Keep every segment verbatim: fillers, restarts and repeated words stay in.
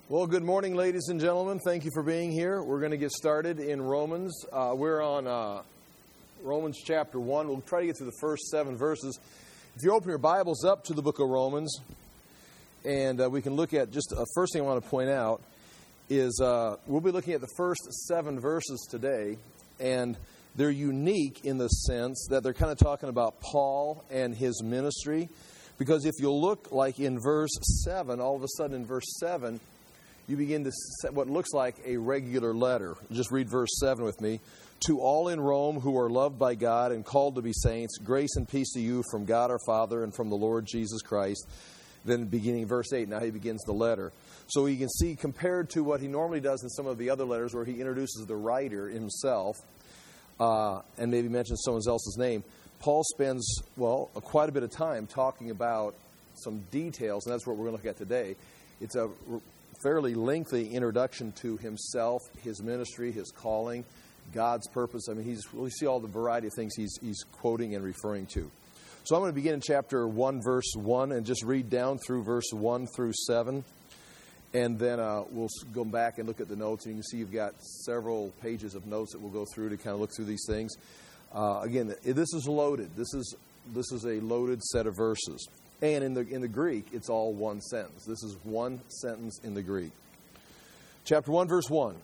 Well, good morning, ladies and gentlemen. Thank you for being here. We're going to get started in Romans. Uh, we're on uh, Romans chapter one. We'll try to get through the first seven verses. If you open your Bibles up to the book of Romans, and uh, we can look at just the uh, first thing I want to point out is uh, we'll be looking at the first seven verses today, and they're unique in the sense that they're kind of talking about Paul and his ministry. Because if you'll look like in verse seven, all of a sudden in verse seven, you begin to set what looks like a regular letter. Just read verse seven with me. To all in Rome who are loved by God and called to be saints, grace and peace to you from God our Father and from the Lord Jesus Christ. Then beginning verse eight, now he begins the letter. So you can see, compared to what he normally does in some of the other letters where he introduces the writer himself uh, and maybe mentions someone else's name, Paul spends, well, quite a bit of time talking about some details, and that's what we're going to look at today. It's a fairly lengthy introduction to himself, his ministry, his calling, God's purpose. I mean, he's we see all the variety of things he's he's quoting and referring to. So I'm going to begin in chapter one, verse one, and just read down through verse one through seven. And then uh, we'll go back and look at the notes. And you can see you've got several pages of notes that we'll go through to kind of look through these things. Uh, again, this is loaded. This is this is a loaded set of verses. And in the in the Greek, it's all one sentence. This is one sentence in the Greek. Chapter one, verse one.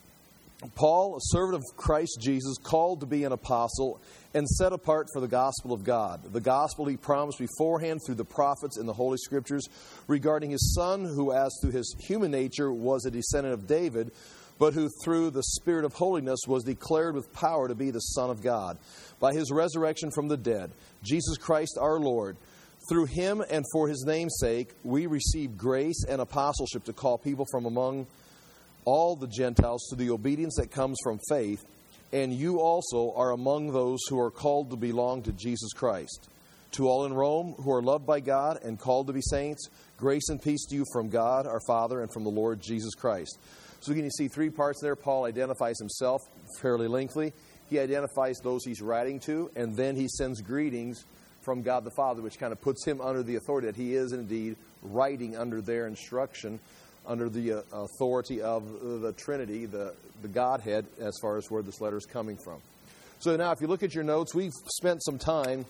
Paul, a servant of Christ Jesus, called to be an apostle and set apart for the gospel of God. The gospel he promised beforehand through the prophets in the Holy Scriptures regarding his Son, who as through his human nature was a descendant of David, but who through the Spirit of holiness was declared with power to be the Son of God, by his resurrection from the dead, Jesus Christ our Lord. Through him and for his name's sake, we receive grace and apostleship to call people from among all the Gentiles to the obedience that comes from faith, and you also are among those who are called to belong to Jesus Christ. To all in Rome who are loved by God and called to be saints, grace and peace to you from God our Father and from the Lord Jesus Christ. So again, you see three parts there. Paul identifies himself fairly lengthily. He identifies those he's writing to, and then he sends greetings from God the Father, which kind of puts him under the authority that he is indeed writing under their instruction, under the uh, authority of the Trinity, the, the Godhead, as far as where this letter is coming from. So now if you look at your notes, we've spent some time.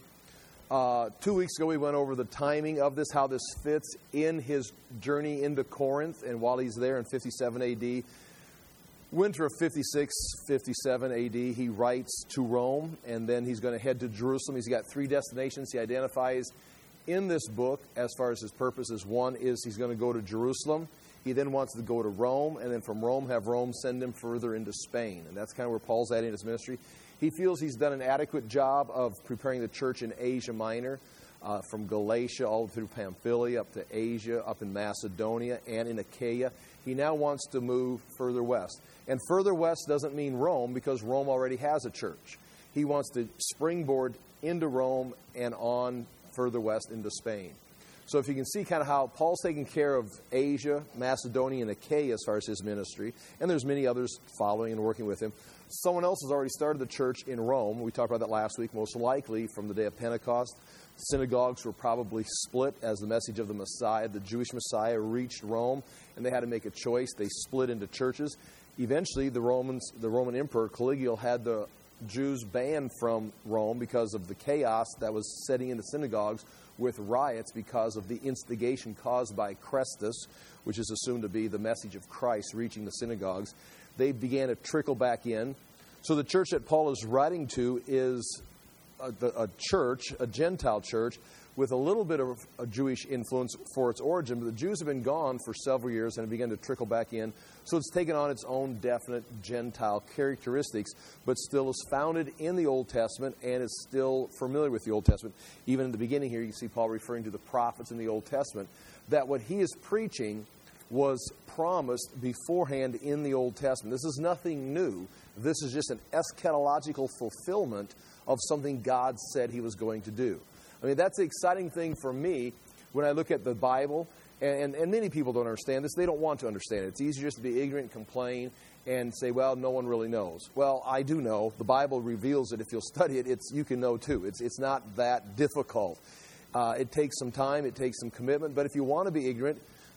Uh, two weeks ago we went over the timing of this, how this fits in his journey into Corinth, and while he's there in fifty-seven A D, winter of fifty-six, fifty-seven A D, he writes to Rome, and then he's going to head to Jerusalem. He's got three destinations he identifies in this book as far as his purposes. One is he's going to go to Jerusalem. He then wants to go to Rome, and then from Rome have Rome send him further into Spain. And that's kind of where Paul's at in his ministry. He feels he's done an adequate job of preparing the church in Asia Minor, uh, from Galatia all through Pamphylia, up to Asia, up in Macedonia, and in Achaia. He now wants to move further west. And further west doesn't mean Rome, because Rome already has a church. He wants to springboard into Rome and on further west into Spain. So if you can see kind of how Paul's taking care of Asia, Macedonia, and Achaia as far as his ministry, and there's many others following and working with him. Someone else has already started the church in Rome. We talked about that last week, most likely from the day of Pentecost. Synagogues were probably split as the message of the Messiah, the Jewish Messiah, reached Rome, and they had to make a choice. They split into churches. Eventually, the Romans, the Roman Emperor Caligula had the Jews banned from Rome because of the chaos that was setting in the synagogues with riots because of the instigation caused by Chrestus, which is assumed to be the message of Christ reaching the synagogues. They began to trickle back in. So the church that Paul is writing to is a, a church, a Gentile church, with a little bit of a Jewish influence for its origin. But the Jews have been gone for several years and have begun to trickle back in. So it's taken on its own definite Gentile characteristics, but still is founded in the Old Testament and is still familiar with the Old Testament. Even in the beginning here, you see Paul referring to the prophets in the Old Testament, that what he is preaching was promised beforehand in the Old Testament. This is nothing new. This is just an eschatological fulfillment of something God said he was going to do. I mean, that's the exciting thing for me when I look at the Bible, and, and many people don't understand this. They don't want to understand it. It's easier just to be ignorant, complain, and say, well, no one really knows. Well, I do know. The Bible reveals it. If you'll study it, it's you can know too. It's, it's not that difficult. Uh, it takes some time. It takes some commitment. But if you want to be ignorant,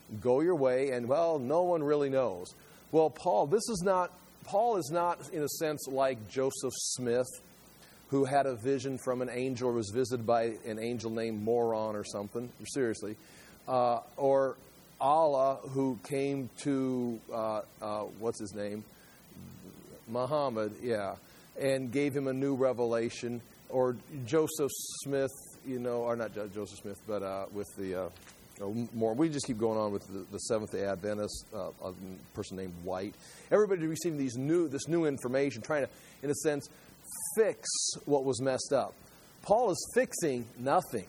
go your way, and, well, no one really knows. Well, Paul, this is not, Paul is not, in a sense, like Joseph Smith, who had a vision from an angel or was visited by an angel named Moron or something, seriously, uh, or Allah, who came to, uh, uh, what's his name? Muhammad, yeah, and gave him a new revelation, or Joseph Smith, you know, or not Joseph Smith, but uh, with the, uh, you know, more, we just keep going on with the, the Seventh-day Adventist, uh, a person named White. Everybody receiving these new, this new information, trying to, in a sense, fix what was messed up. Paul is fixing nothing.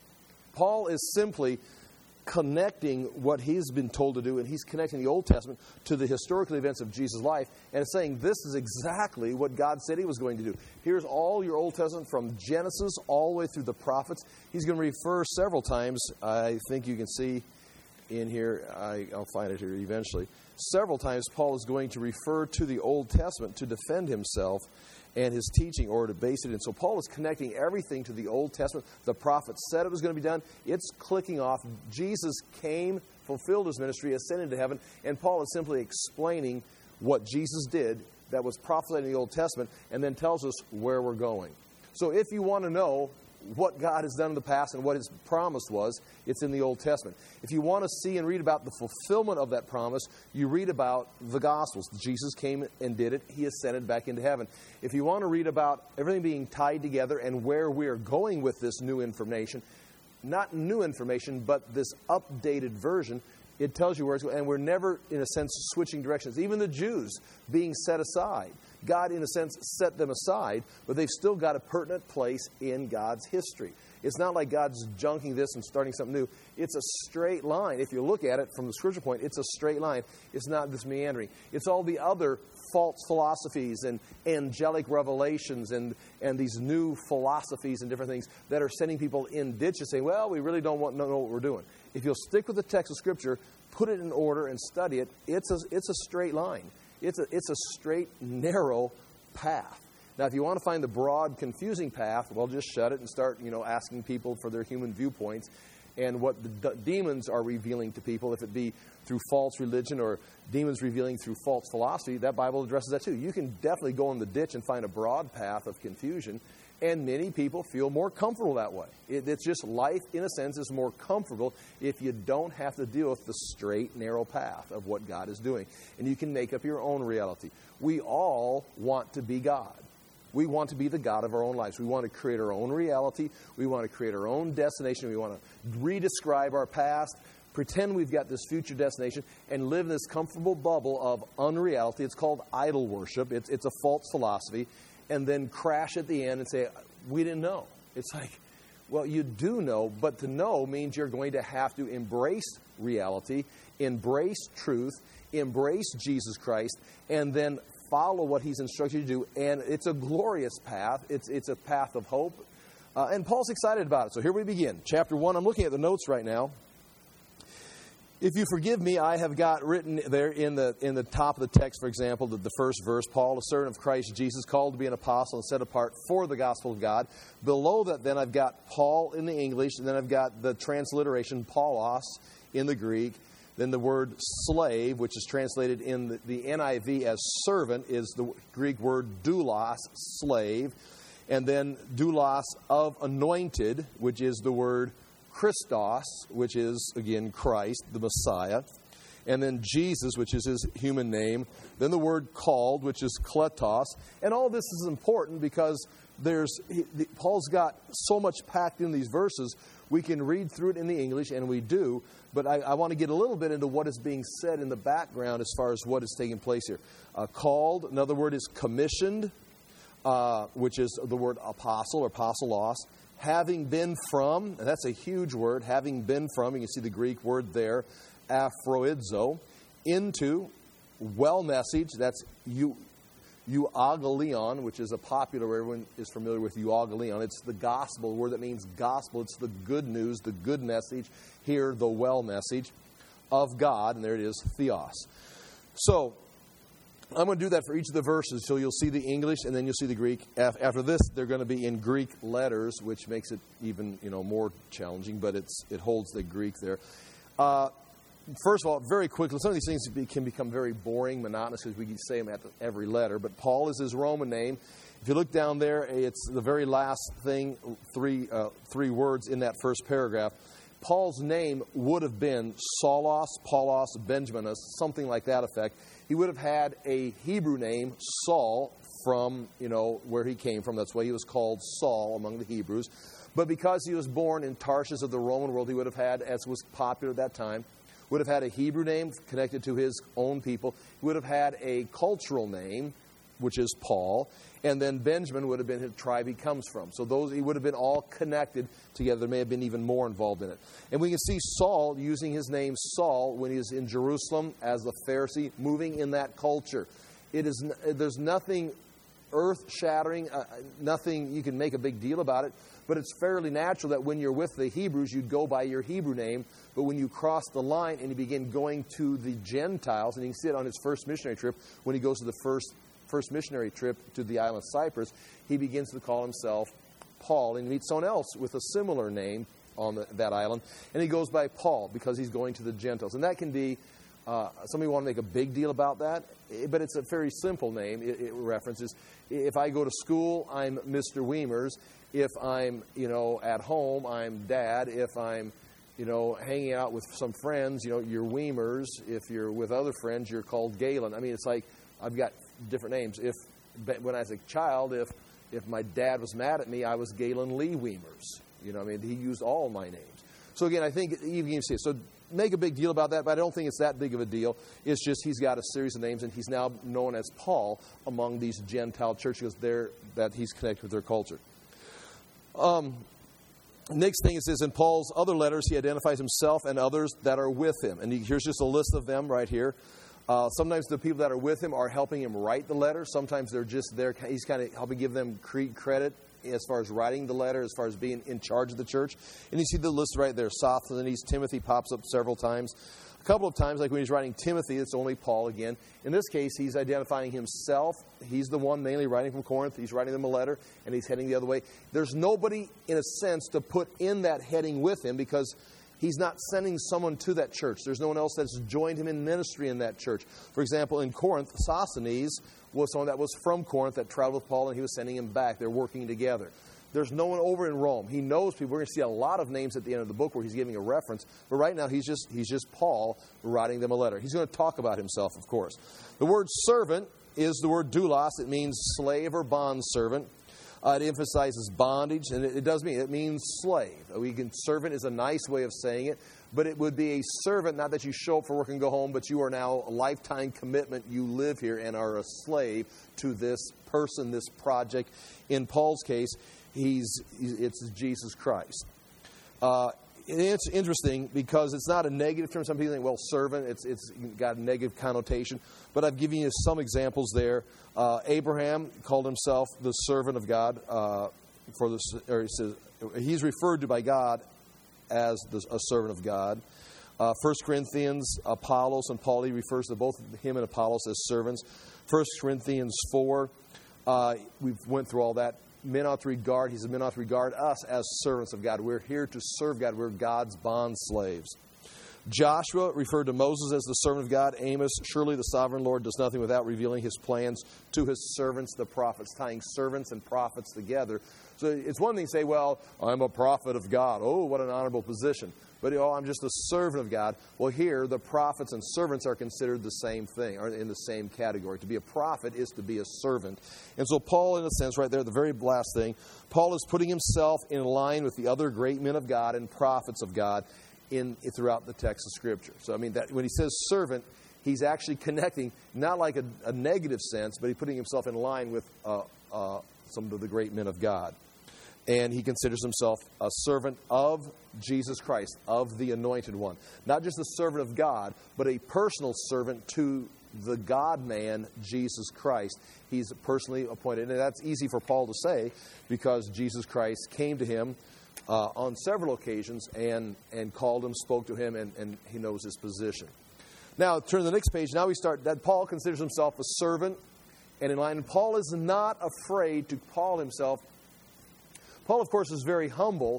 Paul is simply connecting what he's been told to do, and he's connecting the Old Testament to the historical events of Jesus' life, and it's saying this is exactly what God said he was going to do. Here's all your Old Testament from Genesis all the way through the prophets. He's going to refer several times, I think you can see in here, I, I'll find it here eventually, several times Paul is going to refer to the Old Testament to defend himself and his teaching, or to base it in. So Paul is connecting everything to the Old Testament. The prophets said it was going to be done. It's clicking off. Jesus came, fulfilled his ministry, ascended to heaven, and Paul is simply explaining what Jesus did that was prophesied in the Old Testament, and then tells us where we're going. So if you want to know what God has done in the past and what his promise was, it's in the Old Testament. If you want to see and read about the fulfillment of that promise, you read about the Gospels. Jesus came and did it. He ascended back into heaven. If you want to read about everything being tied together and where we're going with this new information, not new information, but this updated version, it tells you where it's going. And we're never, in a sense, switching directions. Even the Jews being set aside. God, in a sense, set them aside, but they've still got a pertinent place in God's history. It's not like God's junking this and starting something new. It's a straight line. If you look at it from the scripture point, it's a straight line. It's not this meandering. It's all the other false philosophies and angelic revelations and, and these new philosophies and different things that are sending people in ditches saying, well, we really don't want to know what we're doing. If you'll stick with the text of Scripture, put it in order and study it, it's a, it's a straight line. It's a, it's a straight, narrow path. Now, if you want to find the broad, confusing path, well, just shut it and start, you know, asking people for their human viewpoints and what the d- demons are revealing to people, if it be through false religion or demons revealing through false philosophy. That Bible addresses that too. You can definitely go in the ditch and find a broad path of confusion, and many people feel more comfortable that way. It, it's just life, in a sense, is more comfortable if you don't have to deal with the straight, narrow path of what God is doing. And you can make up your own reality. We all want to be God. We want to be the God of our own lives. We want to create our own reality. We want to create our own destination. We want to redescribe our past, pretend we've got this future destination, and live in this comfortable bubble of unreality. It's called idol worship. It's, it's a false philosophy. And then crash at the end and say, we didn't know. It's like, well, you do know, but to know means you're going to have to embrace reality, embrace truth, embrace Jesus Christ, and then follow what he's instructed you to do. And it's a glorious path. It's, it's a path of hope. Uh, and Paul's excited about it. So here we begin. Chapter one. I'm looking at the notes right now. If you forgive me, I have got written there in the in the top of the text, for example, the, the first verse, Paul, a servant of Christ Jesus, called to be an apostle and set apart for the gospel of God. Below that, then, I've got Paul in the English, and then I've got the transliteration, Paulos, in the Greek. Then the word slave, which is translated in the, the N I V as servant, is the Greek word doulos, slave. And then doulos of anointed, which is the word Christos, which is, again, Christ, the Messiah. And then Jesus, which is his human name. Then the word called, which is kletos. And all this is important because there's he, the, Paul's got so much packed in these verses. We can read through it in the English, and we do. But I, I want to get a little bit into what is being said in the background as far as what is taking place here. Uh, called, another word is commissioned, uh, which is the word apostle or apostolos. Having been from, and that's a huge word, having been from, you can see the Greek word there, aphroidzo, into, well message, that's eu, euagelion, which is a popular word. Everyone is familiar with euagelion. It's the gospel, the word that means gospel. It's the good news, the good message. Here, the well message of God, and there it is, theos. So, I'm going to do that for each of the verses, so you'll see the English and then you'll see the Greek. After this, they're going to be in Greek letters, which makes it even, you know, more challenging, but it's it holds the Greek there. Uh, first of all, very quickly, some of these things can become very boring, monotonous, because we say them at every letter. But Paul is his Roman name. If you look down there, it's the very last thing, three uh, three words in that first paragraph. Paul's name would have been Saulos, Paulos, Benjaminus, something like that effect. He would have had a Hebrew name, Saul, from, you know, where he came from. That's why he was called Saul among the Hebrews. But because he was born in Tarshish of the Roman world, he would have had, as was popular at that time, would have had a Hebrew name connected to his own people. He would have had a cultural name, which is Paul. And then Benjamin would have been his tribe he comes from. So those he would have been all connected together. There may have been even more involved in it. And we can see Saul using his name Saul when he is in Jerusalem as a Pharisee, moving in that culture. It is there's nothing earth-shattering, uh, nothing you can make a big deal about it. But it's fairly natural that when you're with the Hebrews, you'd go by your Hebrew name. But when you cross the line and you begin going to the Gentiles, and you can see it on his first missionary trip, when he goes to the first first missionary trip to the island of Cyprus, he begins to call himself Paul, and he meets someone else with a similar name on the, that island, and he goes by Paul because he's going to the Gentiles. And that can be, uh, somebody want to make a big deal about that, but it's a very simple name. It, it references, if I go to school, I'm Mister Weimers. If I'm, you know, at home, I'm Dad. If I'm, you know, hanging out with some friends, you know, you're Weimers. If you're with other friends, you're called Galen. I mean, it's like I've got different names. If when I was a child, if if my dad was mad at me, I was Galen Lee Weimers. You know, I mean, he used all my names. So again, I think you can see it. So make a big deal about that, but I don't think it's that big of a deal. It's just he's got a series of names, and he's now known as Paul among these Gentile churches there that he's connected with their culture. Um, next thing it says in Paul's other letters, he identifies himself and others that are with him. And he, here's just a list of them right here. Uh, sometimes the people that are with him are helping him write the letter. Sometimes they're just there. He's kind of helping give them credit as far as writing the letter, as far as being in charge of the church. And you see the list right there. Sosthenes, Timothy pops up several times. A couple of times, like when he's writing Timothy, it's only Paul again. In this case, he's identifying himself. He's the one mainly writing from Corinth. He's writing them a letter, and he's heading the other way. There's nobody, in a sense, to put in that heading with him because he's not sending someone to that church. There's no one else that's joined him in ministry in that church. For example, in Corinth, Sosthenes was someone that was from Corinth that traveled with Paul, and he was sending him back. They're working together. There's no one over in Rome. He knows people. We're going to see a lot of names at the end of the book where he's giving a reference. But right now, he's just he's just Paul writing them a letter. He's going to talk about himself, of course. The word servant is the word doulos. It means slave or bondservant. Uh, it emphasizes bondage, and it, it does mean, it means slave. We can, servant is a nice way of saying it, but it would be a servant, not that you show up for work and go home, but you are now a lifetime commitment. You live here and are a slave to this person, this project. In Paul's case, he's it's Jesus Christ. Uh, it's interesting because it's not a negative term. Some people think, well, servant, it's it's got a negative connotation. But I've given you some examples there. Uh, Abraham called himself the servant of God. Uh, for the, or he says, he's referred to by God as the, a servant of God. Uh, First Corinthians, Apollos and Paul, he refers to both him and Apollos as servants. First Corinthians four, uh, we went through all that. Men ought to regard, he says, men ought to regard us as servants of God. We're here to serve God. We're God's bond slaves. Joshua referred to Moses as the servant of God. Amos, surely the sovereign Lord does nothing without revealing his plans to his servants, the prophets, tying servants and prophets together. So it's one thing to say, well, I'm a prophet of God. Oh, what an honorable position. But, oh, I'm just a servant of God. Well, here, the prophets and servants are considered the same thing, or in the same category. To be a prophet is to be a servant. And so Paul, in a sense, right there, the very last thing, Paul is putting himself in line with the other great men of God and prophets of God in throughout the text of Scripture. So, I mean, that when he says servant, he's actually connecting, not like a, a negative sense, but he's putting himself in line with uh, uh, some of the great men of God. And he considers himself a servant of Jesus Christ, of the Anointed One. Not just a servant of God, but a personal servant to the God-man, Jesus Christ. He's personally appointed. And that's easy for Paul to say because Jesus Christ came to him uh, on several occasions and, and called him, spoke to him, and, and he knows his position. Now, turn to the next page. Now we start that Paul considers himself a servant and in line. And Paul is not afraid to call himself. Paul, of course, is very humble,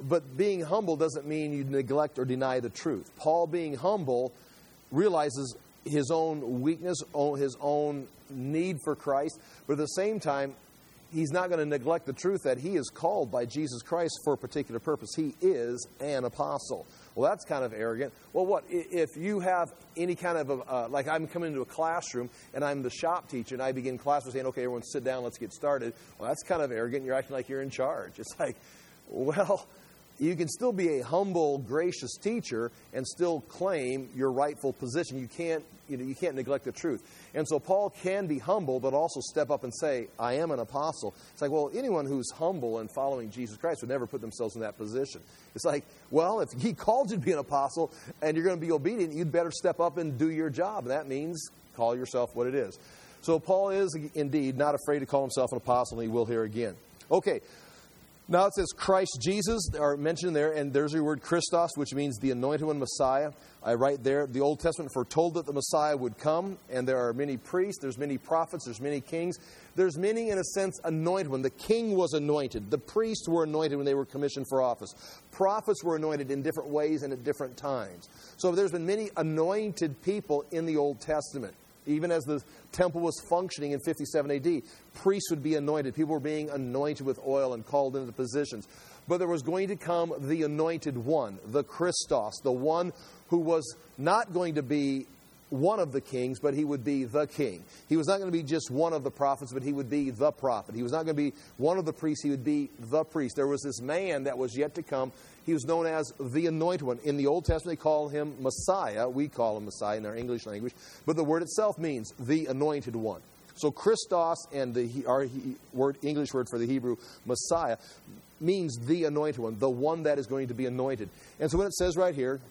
But being humble doesn't mean you neglect or deny the truth. Paul, being humble, realizes his own weakness, his own need for Christ, but at the same time, he's not going to neglect the truth that he is called by Jesus Christ for a particular purpose. He is an apostle. Well, that's kind of arrogant. Well, what? If you have any kind of, a, uh, like I'm coming into a classroom and I'm the shop teacher and I begin class by saying, okay, everyone sit down, let's get started. Well, that's kind of arrogant. You're acting like you're in charge. It's like, well, you can still be a humble, gracious teacher and still claim your rightful position. You can't, you know, you can't neglect the truth. And so Paul can be humble, but also step up and say, I am an apostle. It's like, well, anyone who's humble and following Jesus Christ would never put themselves in that position. It's like, well, if he called you to be an apostle and you're going to be obedient, you'd better step up and do your job. And that means call yourself what it is. So Paul is indeed not afraid to call himself an apostle, and he will here again. Okay. Now it says Christ Jesus, are mentioned there, and there's your word Christos, which means the anointed one, Messiah. I write there, the Old Testament foretold that the Messiah would come, and there are many priests, there's many prophets, there's many kings. There's many, in a sense, anointed one. The king was anointed. The priests were anointed when they were commissioned for office. Prophets were anointed in different ways and at different times. So there's been many anointed people in the Old Testament. Even as the temple was functioning in fifty-seven A D, priests would be anointed. People were being anointed with oil and called into positions. But there was going to come the anointed one, the Christos, the one who was not going to be one of the kings, but he would be the king. He was not going to be just one of the prophets, but he would be the prophet. He was not going to be one of the priests, he would be the priest. There was this man that was yet to come. He was known as the Anointed One. In the Old Testament, they call him Messiah. We call him Messiah in our English language. But the word itself means the Anointed One. So Christos and the our word, English word for the Hebrew, Messiah, means the Anointed One, the one that is going to be anointed. And so when it says right here,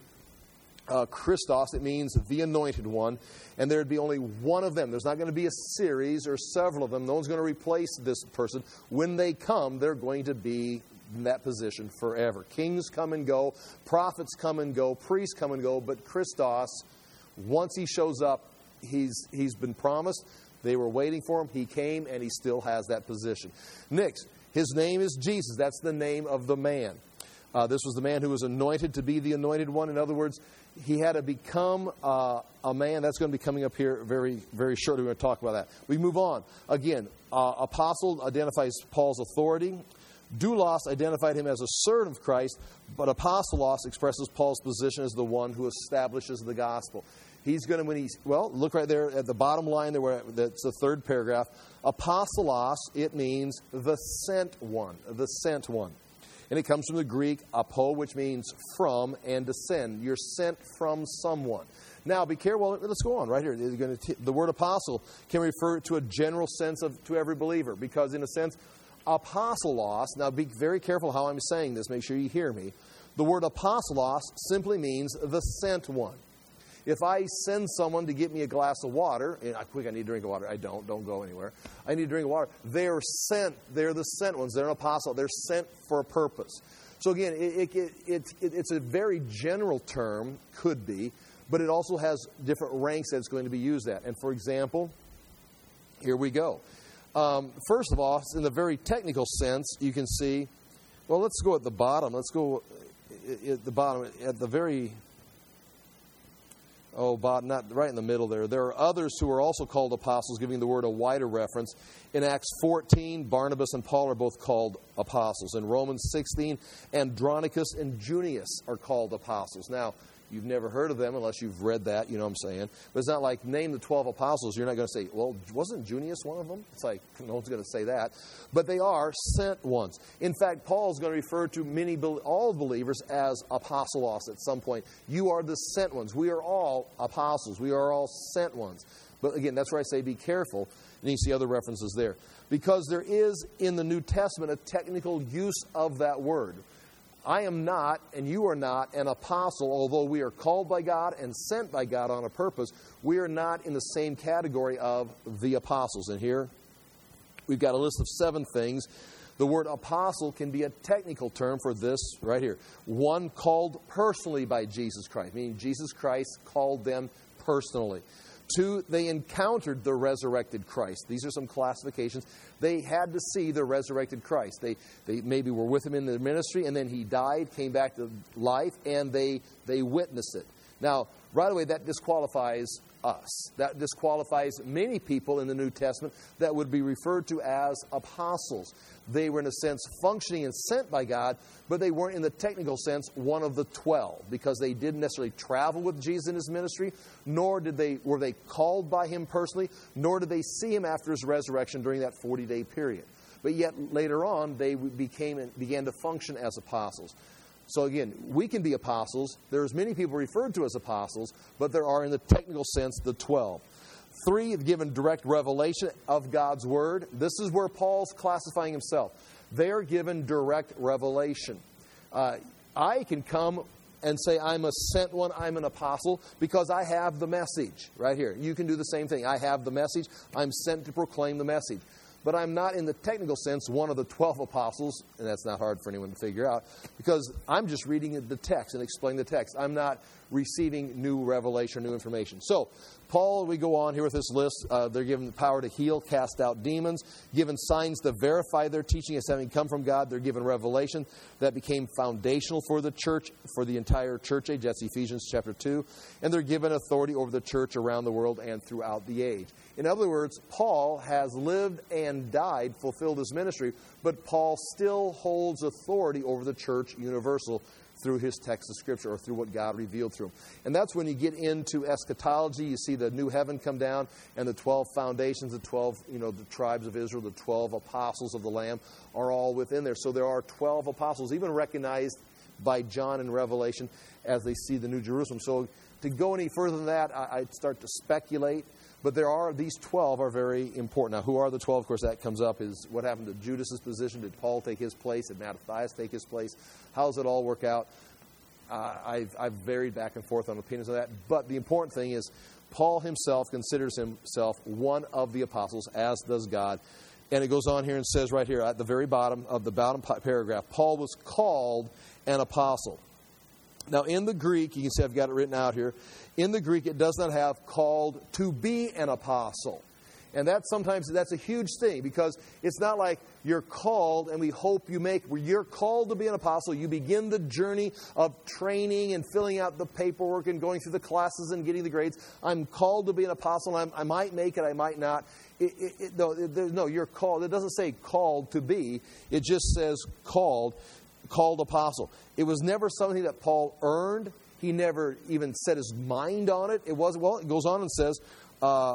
uh, Christos, it means the Anointed One. And there would be only one of them. There's not going to be a series or several of them. No one's going to replace this person. When they come, they're going to be in that position forever. Kings come and go, prophets come and go, priests come and go, but Christos, once he shows up, he's he's been promised. They were waiting for him. He came, and he still has that position. Next, his name is Jesus. That's the name of the man. Uh, this was the man who was anointed to be the anointed one. In other words, he had to become uh, a man. That's going to be coming up here very, very shortly. We're going to talk about that. We move on. Again, uh, apostle identifies Paul's authority. Doulos identified him as a servant of Christ, but apostolos expresses Paul's position as the one who establishes the gospel. He's going to, when he's, well, look right there at the bottom line there, where that's the third paragraph. Apostolos, it means the sent one, the sent one. And it comes from the Greek apo, which means from, and descend. You're sent from someone. Now, be careful. Let's go on right here. You're going to t- the word apostle can refer to a general sense of to every believer, because in a sense, apostolos, now be very careful how I'm saying this, make sure you hear me. The word apostolos simply means the sent one. If I send someone to get me a glass of water, and I quick, I need to drink of water. I don't, don't go anywhere. I need to drink of water. They're sent, they're the sent ones. They're an apostle. They're sent for a purpose. So again, it, it, it, it, it's a very general term, could be, but it also has different ranks that it's going to be used at. And for example, here we go. Um, first of all, in the very technical sense, you can see, well, let's go at the bottom. Let's go at the bottom, at the very, oh, bottom, not right in the middle there. There are others who are also called apostles, giving the word a wider reference. In Acts fourteen, Barnabas and Paul are both called apostles. In Romans sixteen, Andronicus and Junius are called apostles. Now, you've never heard of them unless you've read that, you know what I'm saying. But it's not like, name the twelve apostles. You're not going to say, well, wasn't Junius one of them? It's like, no one's going to say that. But they are sent ones. In fact, Paul's going to refer to many, all believers as apostolos at some point. You are the sent ones. We are all apostles. We are all sent ones. But again, that's where I say be careful. And you see other references there. Because there is, in the New Testament, a technical use of that word. I am not, and you are not, an apostle, although we are called by God and sent by God on a purpose. We are not in the same category of the apostles. And here, we've got a list of seven things. The word apostle can be a technical term for this right here. One, called personally by Jesus Christ, meaning Jesus Christ called them personally. Two, they encountered the resurrected Christ. These are some classifications. They had to see the resurrected Christ. They they maybe were with him in the ministry, and then he died, came back to life, and they they witnessed it. Now, right away, that disqualifies us. That disqualifies many people in the New Testament that would be referred to as apostles. They were, in a sense, functioning and sent by God, but they weren't, in the technical sense, one of the twelve, because they didn't necessarily travel with Jesus in his ministry, nor did they were they called by him personally, nor did they see him after his resurrection during that forty-day period. But yet, later on, they became began to function as apostles. So again, we can be apostles. There's many people referred to as apostles, but there are, in the technical sense, the twelve. Three, given direct revelation of God's Word. This is where Paul's classifying himself. They are given direct revelation. Uh, I can come and say I'm a sent one, I'm an apostle, because I have the message right here. You can do the same thing. I have the message. I'm sent to proclaim the message. But I'm not, in the technical sense, one of the twelve apostles, and that's not hard for anyone to figure out, because I'm just reading the text and explaining the text. I'm not receiving new revelation, new information. So, Paul, we go on here with this list. Uh, they're given the power to heal, cast out demons, given signs to verify their teaching as having come from God. They're given revelation that became foundational for the church, for the entire church age. That's Ephesians chapter two. And they're given authority over the church around the world and throughout the age. In other words, Paul has lived and died, fulfilled his ministry, but Paul still holds authority over the church universal through his text of Scripture, or through what God revealed through him. And that's when you get into eschatology. You see the new heaven come down, and the twelve foundations, the twelve, you know, the tribes of Israel, the twelve apostles of the Lamb are all within there. So there are twelve apostles, even recognized by John in Revelation as they see the New Jerusalem. So to go any further than that, I, I'd start to speculate. But there are, these twelve are very important. Now, who are the twelve? Of course, that comes up is what happened to Judas's position. Did Paul take his place? Did Matthias take his place? How does it all work out? Uh, I've, I've varied back and forth on opinions on that. But the important thing is Paul himself considers himself one of the apostles, as does God. And it goes on here and says right here at the very bottom of the bottom paragraph, Paul was called an apostle. Now, in the Greek, you can see I've got it written out here. In the Greek, it does not have called to be an apostle. And that's sometimes, that's a huge thing, because it's not like you're called and we hope you make, where you're called to be an apostle. You begin the journey of training and filling out the paperwork and going through the classes and getting the grades. I'm called to be an apostle. I'm, I might make it, I might not. It, it, it, no, it, no, you're called. It doesn't say called to be. It just says called. Called apostle. It was never something that Paul earned. He never even set his mind on it. It was, well, it goes on and says, uh,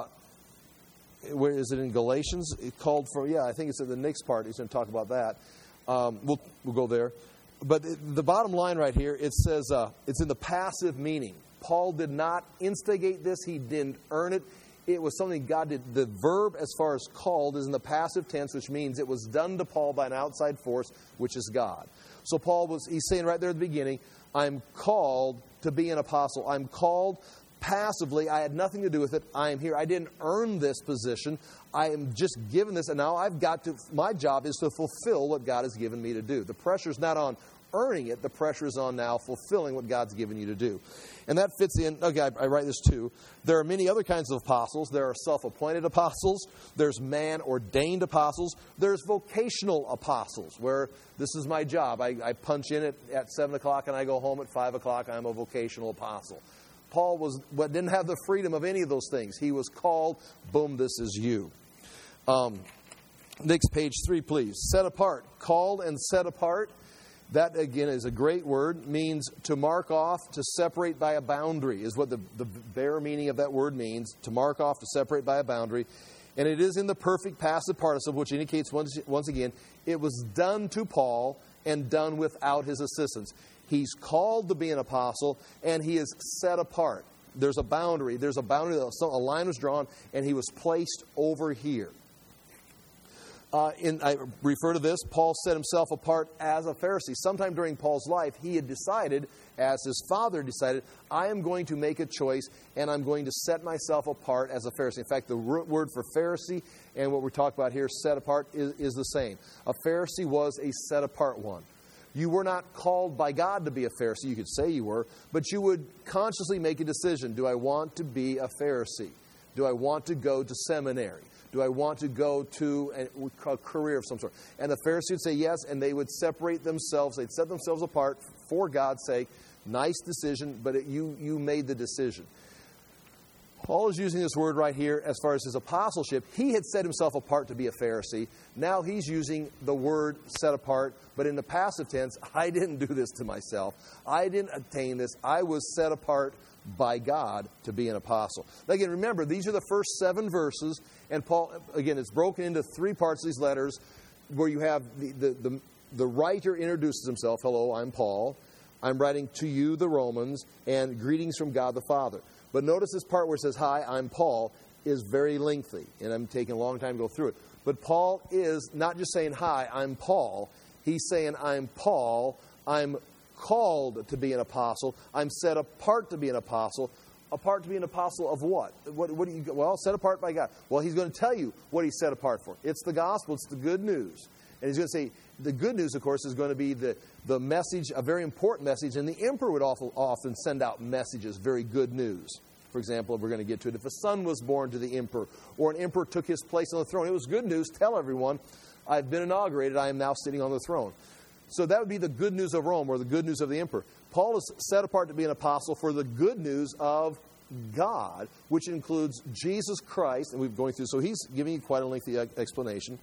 where is it in Galatians? It called for, yeah, I think it's in the next part. He's going to talk about that. Um, we'll, we'll go there. But it, the bottom line right here, it says, uh, it's in the passive meaning. Paul did not instigate this. He didn't earn it. It was something God did. The verb, as far as called, is in the passive tense, which means it was done to Paul by an outside force, which is God. So Paul was, he's saying right there at the beginning, I'm called to be an apostle. I'm called passively. I had nothing to do with it. I am here. I didn't earn this position. I am just given this, and now I've got to, my job is to fulfill what God has given me to do. The pressure is not on earning it. The pressure is on now fulfilling what God's given you to do. And that fits in, okay, I, I write this too. There are many other kinds of apostles. There are self-appointed apostles. There's man-ordained apostles. There's vocational apostles, where this is my job. I, I punch in at, at seven o'clock and I go home at five o'clock. I'm a vocational apostle. Paul was, but didn't have the freedom of any of those things. He was called, boom, this is you. Um, next, page three, please. Set apart. Called and set apart. That, again, is a great word. Means to mark off, to separate by a boundary, is what the, the bare meaning of that word means. To mark off, to separate by a boundary. And it is in the perfect passive participle, which indicates, once, once again, it was done to Paul and done without his assistance. He's called to be an apostle, and he is set apart. There's a boundary. There's a boundary. A line was drawn, and he was placed over here. Uh, in, I refer to this, Paul set himself apart as a Pharisee. Sometime during Paul's life, he had decided, as his father decided, I am going to make a choice, and I'm going to set myself apart as a Pharisee. In fact, the root word for Pharisee and what we're talking about here, set apart, is, is the same. A Pharisee was a set apart one. You were not called by God to be a Pharisee. You could say you were, but you would consciously make a decision. Do I want to be a Pharisee? Do I want to go to seminary? Do I want to go to a career of some sort? And the Pharisees would say yes, and they would separate themselves. They'd set themselves apart for God's sake. Nice decision, but it, you, you made the decision. Paul is using this word right here as far as his apostleship. He had set himself apart to be a Pharisee. Now he's using the word set apart, but in the passive tense. I didn't do this to myself. I didn't attain this. I was set apart by God to be an apostle. Now again, remember, these are the first seven verses, and Paul, again, it's broken into three parts of these letters where you have the, the, the, the writer introduces himself. Hello, I'm Paul. I'm writing to you, the Romans, and greetings from God the Father. But notice this part where it says, hi, I'm Paul, is very lengthy, and I'm taking a long time to go through it. But Paul is not just saying, hi, I'm Paul. He's saying, I'm Paul. I'm called to be an apostle. I'm set apart to be an apostle. Apart to be an apostle of what? What, what do you? Well, set apart by God. Well, he's going to tell you what he's set apart for. It's the gospel. It's the good news. And he's going to say, the good news, of course, is going to be the, the message, a very important message. And the emperor would often, often send out messages, very good news. For example, we're going to get to it. If a son was born to the emperor, or an emperor took his place on the throne, it was good news. Tell everyone, I've been inaugurated. I am now sitting on the throne. So that would be the good news of Rome, or the good news of the emperor. Paul is set apart to be an apostle for the good news of God, which includes Jesus Christ. And we're going through, so he's giving you quite a lengthy explanation.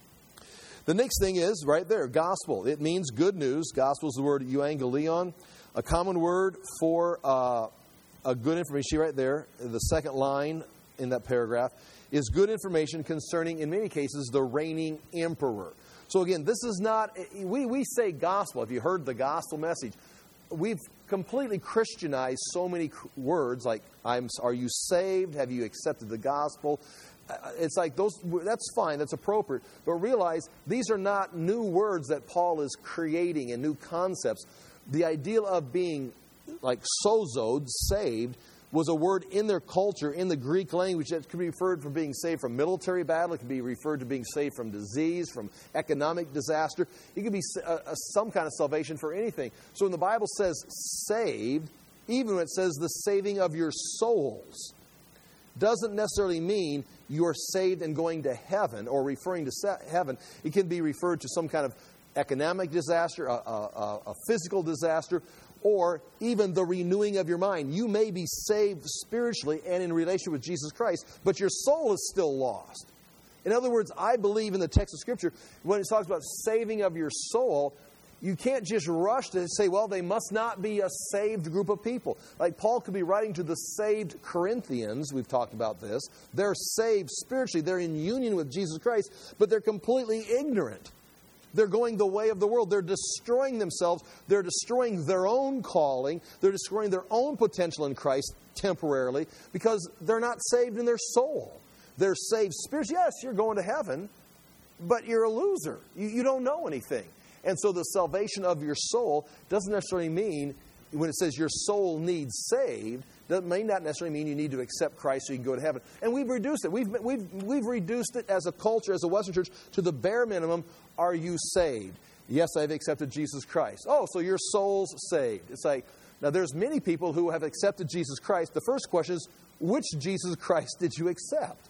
The next thing is, right there, gospel. It means good news. Gospel is the word euangelion, a common word for uh, a good information. See right there, the second line in that paragraph, is good information concerning, in many cases, the reigning emperor. So again, this is not, we, we say gospel. If you heard the gospel message, we've completely Christianized so many words like, I'm, are you saved? Have you accepted the gospel? It's like those, that's fine, that's appropriate. But realize these are not new words that Paul is creating and new concepts. The idea of being like sozoed, saved, was a word in their culture, in the Greek language, that could be referred from being saved from military battle. It could be referred to being saved from disease, from economic disaster. It could be a, a, some kind of salvation for anything. So when the Bible says saved, even when it says the saving of your souls, doesn't necessarily mean you're saved and going to heaven or referring to heaven. It can be referred to some kind of economic disaster, a, a, a physical disaster, or even the renewing of your mind. You may be saved spiritually and in relation with Jesus Christ, but your soul is still lost. In other words, I believe in the text of Scripture, when it talks about saving of your soul, you can't just rush to say, well, they must not be a saved group of people. Like Paul could be writing to the saved Corinthians, we've talked about this. They're saved spiritually, they're in union with Jesus Christ, but they're completely ignorant. They're going the way of the world. They're destroying themselves. They're destroying their own calling. They're destroying their own potential in Christ temporarily because they're not saved in their soul. They're saved spiritually. Yes, you're going to heaven, but you're a loser. You, you don't know anything. And so the salvation of your soul doesn't necessarily mean, when it says your soul needs saved, that may not necessarily mean you need to accept Christ so you can go to heaven. And we've reduced it. We've, we've, we've reduced it as a culture, as a Western church, to the bare minimum. Are you saved? Yes, I've accepted Jesus Christ. Oh, so your soul's saved. It's like, now there's many people who have accepted Jesus Christ. The first question is, which Jesus Christ did you accept?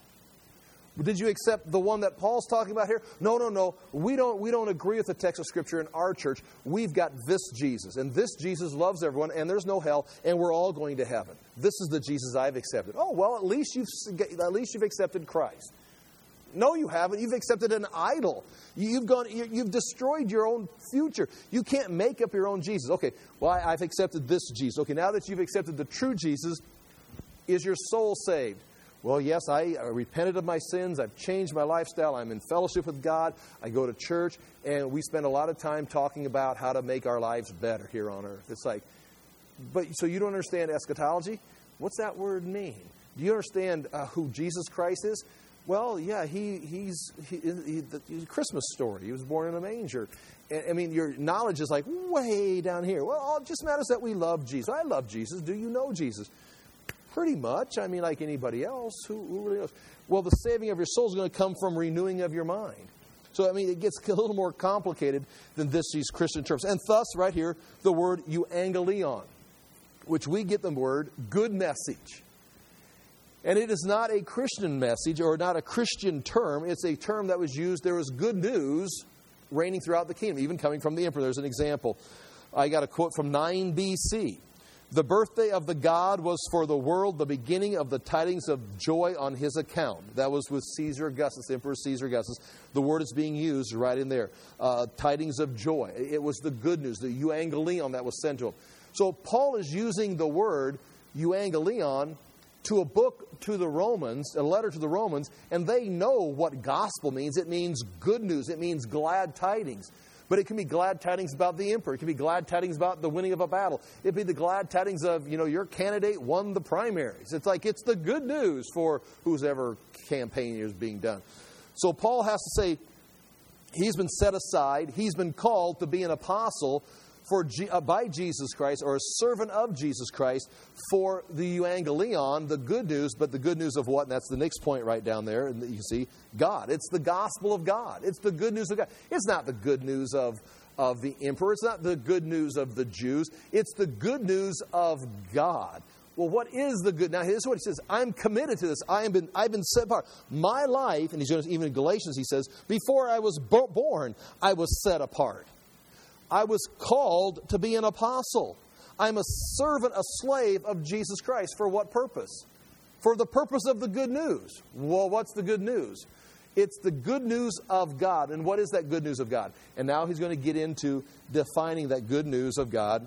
Did you accept the one that Paul's talking about here? No, no, no. We don't, we don't agree with the text of Scripture in our church. We've got this Jesus. And this Jesus loves everyone, and there's no hell, and we're all going to heaven. This is the Jesus I've accepted. Oh, well, at least you've, at least you've accepted Christ. No, you haven't. You've accepted an idol. You've gone. You've destroyed your own future. You can't make up your own Jesus. Okay, well, I've accepted this Jesus. Okay, now that you've accepted the true Jesus, is your soul saved? Well, yes, I repented of my sins. I've changed my lifestyle. I'm in fellowship with God. I go to church, and we spend a lot of time talking about how to make our lives better here on earth. It's like, but so you don't understand eschatology? What's that word mean? Do you understand uh, who Jesus Christ is? Well, yeah, he he's he, he, the, the Christmas story. He was born in a manger. And, I mean, your knowledge is like way down here. Well, it just matters that we love Jesus. I love Jesus. Do you know Jesus? Pretty much. I mean, like anybody else. Who, who really knows? Well, the saving of your soul is going to come from renewing of your mind. So, I mean, it gets a little more complicated than this, these Christian terms. And thus, right here, the word euangelion, which we get the word good message. And it is not a Christian message or not a Christian term. It's a term that was used. There was good news reigning throughout the kingdom, even coming from the emperor. There's an example. I got a quote from nine B C. The birthday of the God was for the world the beginning of the tidings of joy on his account. That was with Caesar Augustus, Emperor Caesar Augustus. The word is being used right in there. Uh, tidings of joy. It was the good news, the euangelion that was sent to him. So Paul is using the word euangelion to a book to the Romans, a letter to the Romans, and they know what gospel means. It means good news. It means glad tidings. But it can be glad tidings about the emperor. It can be glad tidings about the winning of a battle. It can be the glad tidings of, you know, your candidate won the primaries. It's like it's the good news for whoever campaign is being done. So Paul has to say he's been set aside. He's been called to be an apostle for uh, by Jesus Christ, or a servant of Jesus Christ, for the euangelion, the good news. But the good news of what? And that's the next point right down there. And you can see God. It's the gospel of God. It's the good news of God. It's not the good news of, of the emperor. It's not the good news of the Jews. It's the good news of God. Well, what is the good? Now, here's what he says. I'm committed to this. I have been, I've been set apart. My life, and he's going to, even in Galatians, he says, before I was bo- born, I was set apart. I was called to be an apostle. I'm a servant, a slave of Jesus Christ. For what purpose? For the purpose of the good news. Well, what's the good news? It's the good news of God. And what is that good news of God? And now he's going to get into defining that good news of God.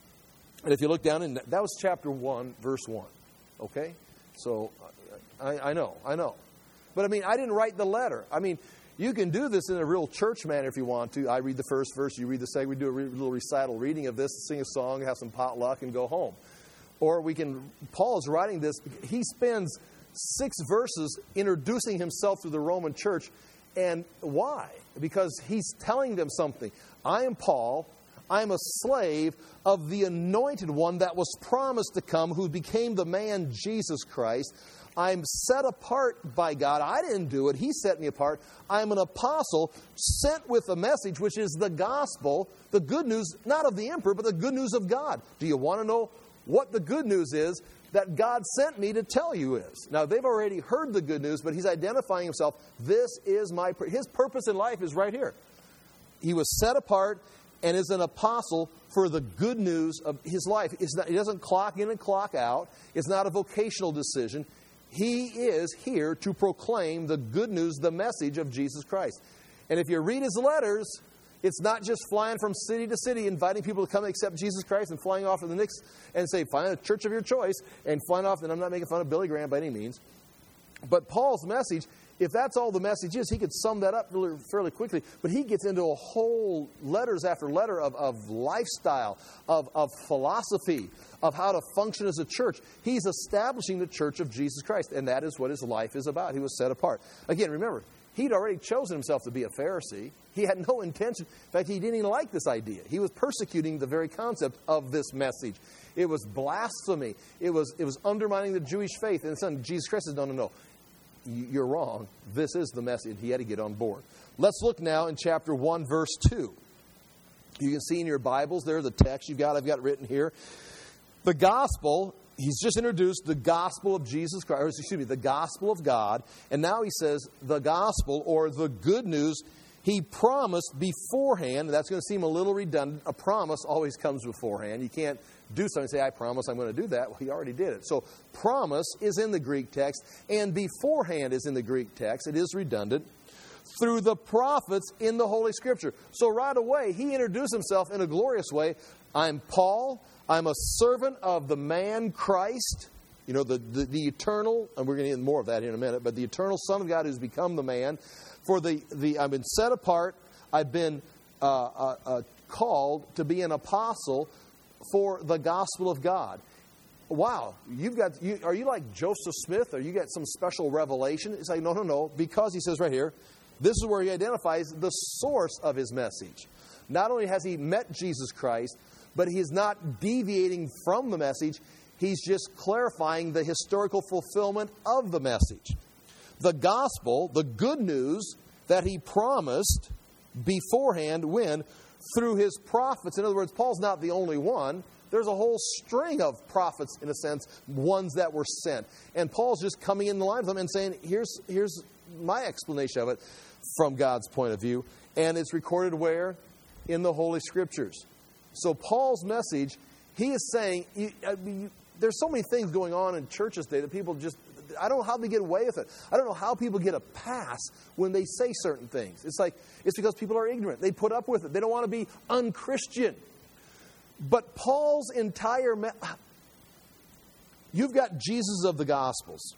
And if you look down, in that was chapter one, verse one. Okay? So, I, I know, I know. But I mean, I didn't write the letter. I mean, you can do this in a real church manner if you want to. I read the first verse, you read the second. We do a re- little recital reading of this, sing a song, have some potluck, and go home. Or we can, Paul is writing this, he spends six verses introducing himself to the Roman church. And why? Because he's telling them something. I am Paul. I am a slave of the anointed one that was promised to come, who became the man Jesus Christ. I'm set apart by God. I didn't do it. He set me apart. I'm an apostle sent with a message, which is the gospel, the good news, not of the emperor, but the good news of God. Do you want to know what the good news is that God sent me to tell you is? Now, they've already heard the good news, but he's identifying himself. This is my, his purpose in life is right here. He was set apart and is an apostle for the good news of his life. It's not, he doesn't clock in and clock out. It's not a vocational decision. He is here to proclaim the good news, the message of Jesus Christ. And if you read his letters, it's not just flying from city to city, inviting people to come and accept Jesus Christ and flying off to the next and say, find a church of your choice, and flying off. And I'm not making fun of Billy Graham by any means. But Paul's message, if that's all the message is, he could sum that up really, fairly quickly. But he gets into a whole letters after letter of, of lifestyle, of, of philosophy, of how to function as a church. He's establishing the church of Jesus Christ, and that is what his life is about. He was set apart. Again, remember, he'd already chosen himself to be a Pharisee. He had no intention. In fact, he didn't even like this idea. He was persecuting the very concept of this message. It was blasphemy. It was, it was undermining the Jewish faith. And son, Jesus Christ says, no, no, no. You're wrong. This is the message. He had to get on board. Let's look now in chapter one, verse two. You can see in your Bibles there the text you've got, I've got written here. The gospel, he's just introduced the gospel of Jesus Christ, or excuse me, the gospel of God. And now he says the gospel, or the good news, he promised beforehand. That's going to seem a little redundant. A promise always comes beforehand. You can't do something and say, I promise I'm going to do that. Well, he already did it. So promise is in the Greek text, and beforehand is in the Greek text. It is redundant. Through the prophets in the Holy Scripture. So right away, he introduced himself in a glorious way. I'm Paul. I'm a servant of the man Christ. You know, the, the, the eternal, and we're going to get more of that in a minute, but the eternal Son of God who's become the man. For the, the I've been set apart. I've been uh, uh, uh, called to be an apostle for the gospel of God. Wow, you've got, you, are you like Joseph Smith? Or you got some special revelation? It's like, no, no, no. Because he says right here, this is where he identifies the source of his message. Not only has he met Jesus Christ, but he is not deviating from the message. He's just clarifying the historical fulfillment of the message. The gospel, the good news that he promised beforehand when? Through his prophets. In other words, Paul's not the only one. There's a whole string of prophets, in a sense, ones that were sent. And Paul's just coming in the line with them and saying, here's, here's my explanation of it from God's point of view. And it's recorded where? In the Holy Scriptures. So Paul's message, he is saying, you, I mean, you, there's so many things going on in churches today that people just, I don't know how they get away with it. I don't know how people get a pass when they say certain things. It's like, it's because people are ignorant. They put up with it. They don't want to be unchristian. But Paul's entire, me- you've got Jesus of the Gospels.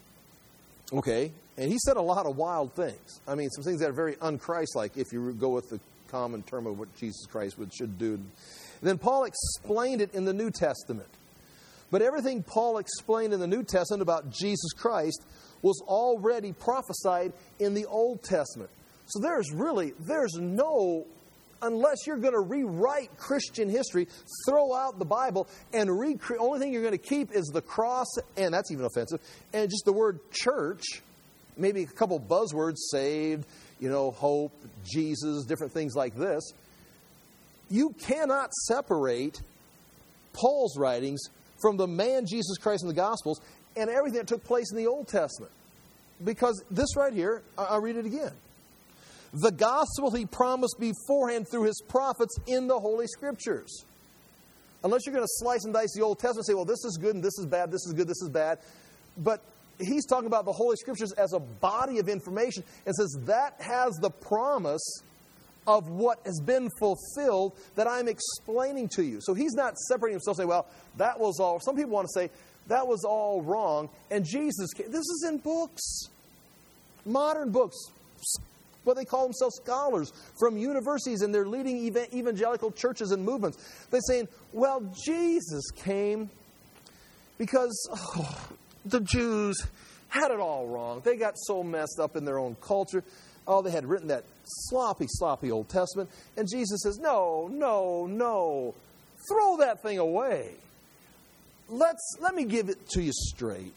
Okay? And he said a lot of wild things. I mean, some things that are very un-Christ-like if you go with the common term of what Jesus Christ would, should do. And then Paul explained it in the New Testament. But everything Paul explained in the New Testament about Jesus Christ was already prophesied in the Old Testament. So there's really, there's no, unless you're going to rewrite Christian history, throw out the Bible, and recreate, only thing you're going to keep is the cross, and that's even offensive, and just the word church, maybe a couple buzzwords, saved, you know, hope, Jesus, different things like this. You cannot separate Paul's writings from the man Jesus Christ in the Gospels and everything that took place in the Old Testament. Because this right here, I'll read it again. The gospel he promised beforehand through his prophets in the Holy Scriptures. Unless you're going to slice and dice the Old Testament and say, well, this is good and this is bad, this is good, this is bad. But he's talking about the Holy Scriptures as a body of information and says that has the promise of what has been fulfilled that I'm explaining to you. So he's not separating himself saying, well, that was all. Some people want to say, that was all wrong. And Jesus came. This is in books. Modern books. What they call themselves scholars from universities and their leading evangelical churches and movements. They're saying, well, Jesus came because oh, the Jews had it all wrong. They got so messed up in their own culture. Oh, they had written that sloppy, sloppy Old Testament. And Jesus says, no, no, no. Throw that thing away. Let's, let me give it to you straight.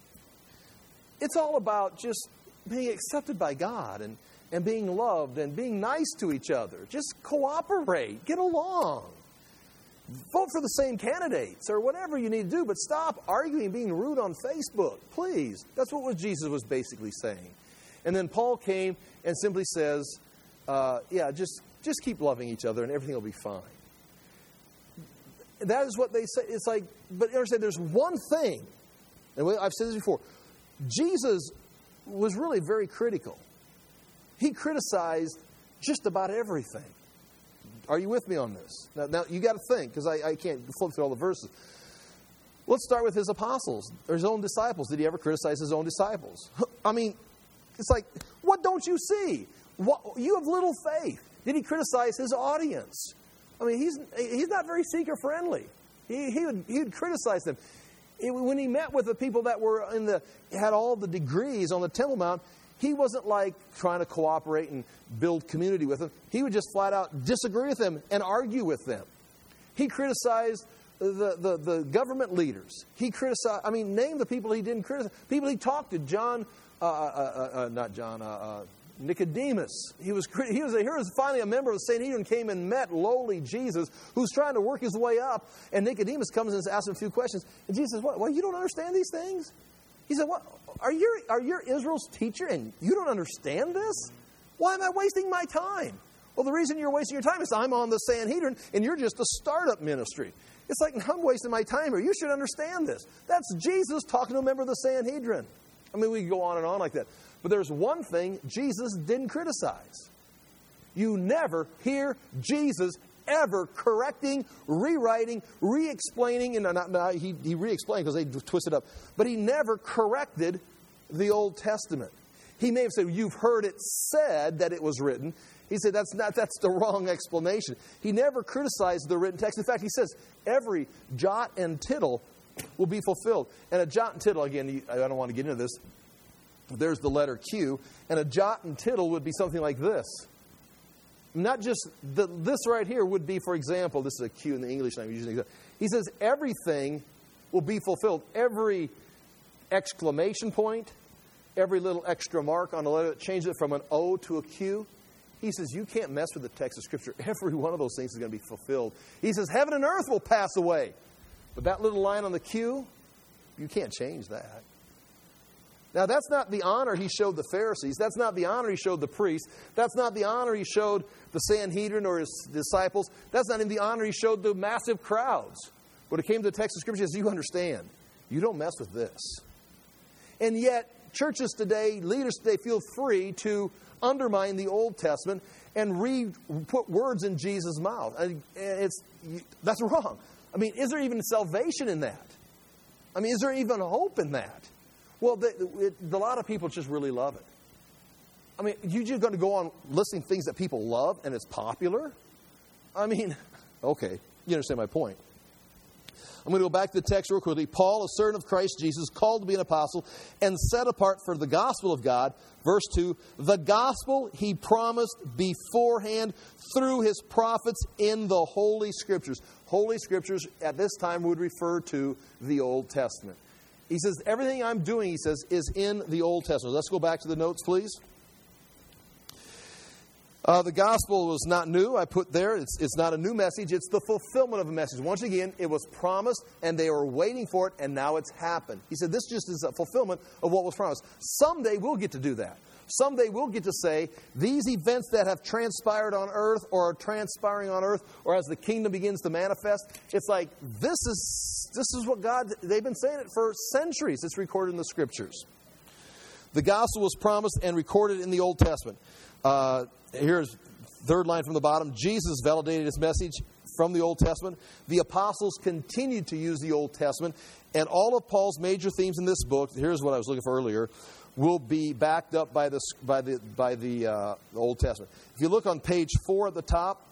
It's all about just being accepted by God and, and being loved and being nice to each other. Just cooperate. Get along. Vote for the same candidates or whatever you need to do, but stop arguing, being rude on Facebook. Please. That's what Jesus was basically saying. And then Paul came and simply says, uh, yeah, just, just keep loving each other and everything will be fine. That is what they say. It's like, but understand, there's one thing, and I've said this before, Jesus was really very critical. He criticized just about everything. Are you with me on this? Now, now you got to think, because I, I can't flip through all the verses. Let's start with his apostles, or his own disciples. Did he ever criticize his own disciples? I mean, it's like, what don't you see? What, you have little faith. Did he criticize his audience? I mean, he's he's not very seeker-friendly. He, he, would, he would criticize them. It, when he met with the people that were in the had all the degrees on the Temple Mount, he wasn't like trying to cooperate and build community with them. He would just flat out disagree with them and argue with them. He criticized the, the, the government leaders. He criticized, I mean, name the people he didn't criticize. People he talked to, John, uh, uh, uh, uh, not John, uh, uh, Nicodemus. He was, he was, here was finally a member of the Sanhedrin came and met lowly Jesus, who's trying to work his way up. And Nicodemus comes and asks him a few questions. And Jesus says, what, well, you don't understand these things? He said, what, are you, are you Israel's teacher and you don't understand this? Why am I wasting my time? Well, the reason you're wasting your time is I'm on the Sanhedrin and you're just a startup ministry. It's like, I'm wasting my time here. You should understand this. That's Jesus talking to a member of the Sanhedrin. I mean, we can go on and on like that. But there's one thing Jesus didn't criticize. You never hear Jesus ever correcting, rewriting, re-explaining. And not, not, he, he re-explained because they twisted up. But he never corrected the Old Testament. He may have said, you've heard it said that it was written. He said, that's not that's the wrong explanation. He never criticized the written text. In fact, he says, every jot and tittle will be fulfilled. And a jot and tittle, again, I don't want to get into this. There's the letter Q. And a jot and tittle would be something like this. Not just, the, this right here would be, for example, this is a Q in the English language. He says, everything will be fulfilled. Every exclamation point, every little extra mark on a letter that changes it from an O to a Q. He says, you can't mess with the text of Scripture. Every one of those things is going to be fulfilled. He says, heaven and earth will pass away. But that little line on the queue, you can't change that. Now, that's not the honor he showed the Pharisees. That's not the honor he showed the priests. That's not the honor he showed the Sanhedrin or his disciples. That's not even the honor he showed the massive crowds. When it came to the text of Scripture, he says, you understand, you don't mess with this. And yet, churches today, leaders today feel free to undermine the Old Testament and re put words in Jesus' mouth. And it's, that's wrong. I mean, is there even salvation in that? I mean, is there even hope in that? Well, the, it, a lot of people just really love it. I mean, you're just going to go on listing things that people love and it's popular? I mean, okay, you understand my point. I'm going to go back to the text real quickly. Paul, a servant of Christ Jesus, called to be an apostle and set apart for the gospel of God. Verse two, the gospel he promised beforehand through his prophets in the Holy Scriptures. Holy Scriptures at this time would refer to the Old Testament. He says, everything I'm doing, he says, is in the Old Testament. Let's go back to the notes, please. Uh, the gospel was not new. I put there, it's, it's not a new message. It's the fulfillment of a message. Once again, it was promised, and they were waiting for it, and now it's happened. He said, this just is a fulfillment of what was promised. Someday we'll get to do that. Someday we'll get to say, these events that have transpired on earth or are transpiring on earth, or as the kingdom begins to manifest, it's like, this is, this is what God, they've been saying it for centuries. It's recorded in the Scriptures. The gospel was promised and recorded in the Old Testament. Uh, here's third line from the bottom. Jesus validated his message from the Old Testament. The apostles continued to use the Old Testament. And all of Paul's major themes in this book, here's what I was looking for earlier, will be backed up by the, by the, by the, uh, the Old Testament. If you look on page four at the top,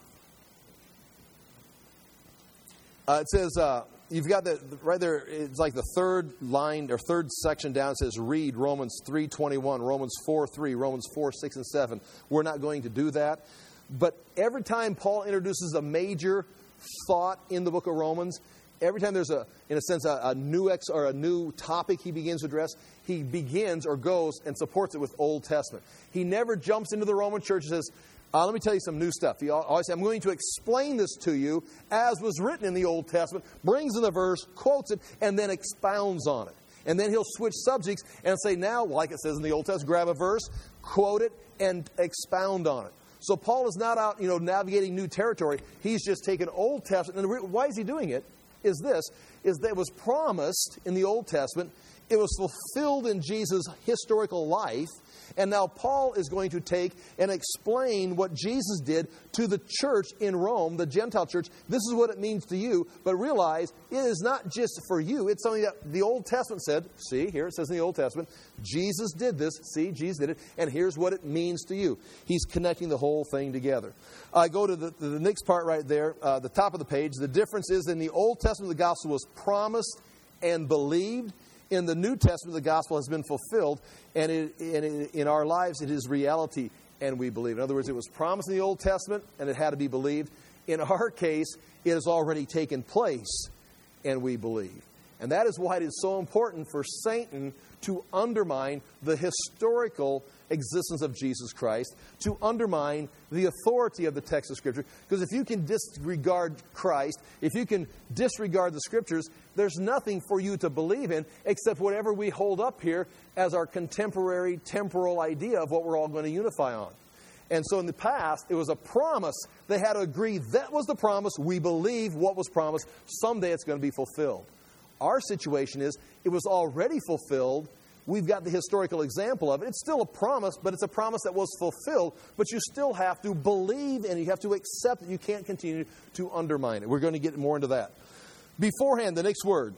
uh, it says, uh, you've got the right there, it's like the third line or third section down. It says, read Romans three twenty-one, Romans four three, Romans four six and seven. We're not going to do that. But every time Paul introduces a major thought in the book of Romans, every time there's a, in a sense, a, a new ex or a new topic he begins to address, he begins or goes and supports it with Old Testament. He never jumps into the Roman church and says, Uh, let me tell you some new stuff. He always says, I'm going to explain this to you as was written in the Old Testament, brings in the verse, quotes it, and then expounds on it. And then he'll switch subjects and say, now, like it says in the Old Testament, grab a verse, quote it, and expound on it. So Paul is not out, you know, navigating new territory. He's just taken Old Testament. And the re- why is he doing it? Is this, is that it was promised in the Old Testament. It was fulfilled in Jesus' historical life. And now Paul is going to take and explain what Jesus did to the church in Rome, the Gentile church. This is what it means to you. But realize it is not just for you. It's something that the Old Testament said. See, here it says in the Old Testament, Jesus did this. See, Jesus did it. And here's what it means to you. He's connecting the whole thing together. I go to the, the next part right there, uh, the top of the page. The difference is in the Old Testament, the gospel was promised and believed. In the New Testament, the gospel has been fulfilled, and, it, and it, in our lives, it is reality, and we believe. In other words, it was promised in the Old Testament, and it had to be believed. In our case, it has already taken place, and we believe. And that is why it is so important for Satan to undermine the historical existence of Jesus Christ, to undermine the authority of the text of Scripture. Because if you can disregard Christ, if you can disregard the Scriptures, there's nothing for you to believe in except whatever we hold up here as our contemporary temporal idea of what we're all going to unify on. And so in the past, it was a promise. They had to agree that was the promise. We believe what was promised. Someday it's going to be fulfilled. Our situation is it was already fulfilled. We've got the historical example of it. It's still a promise, but it's a promise that was fulfilled. But you still have to believe and you have to accept that you can't continue to undermine it. We're going to get more into that. Beforehand, the next word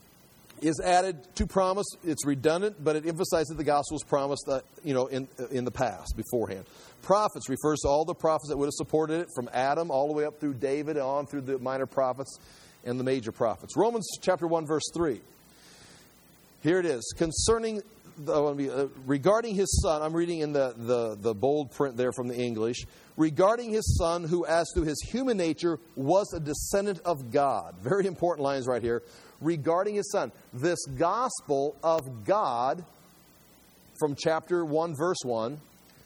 is added to promise. It's redundant, but it emphasizes that the gospel was promised uh, you know, in, in the past, beforehand. Prophets refers to all the prophets that would have supported it, from Adam all the way up through David and on through the minor prophets and the major prophets. Romans chapter one, verse three. Here it is. Concerning, the, uh, regarding his son, I'm reading in the, the, the bold print there from the English. Regarding his son, who as to his human nature was a descendant of God. Very important lines right here. Regarding his son. This gospel of God from chapter one, verse one,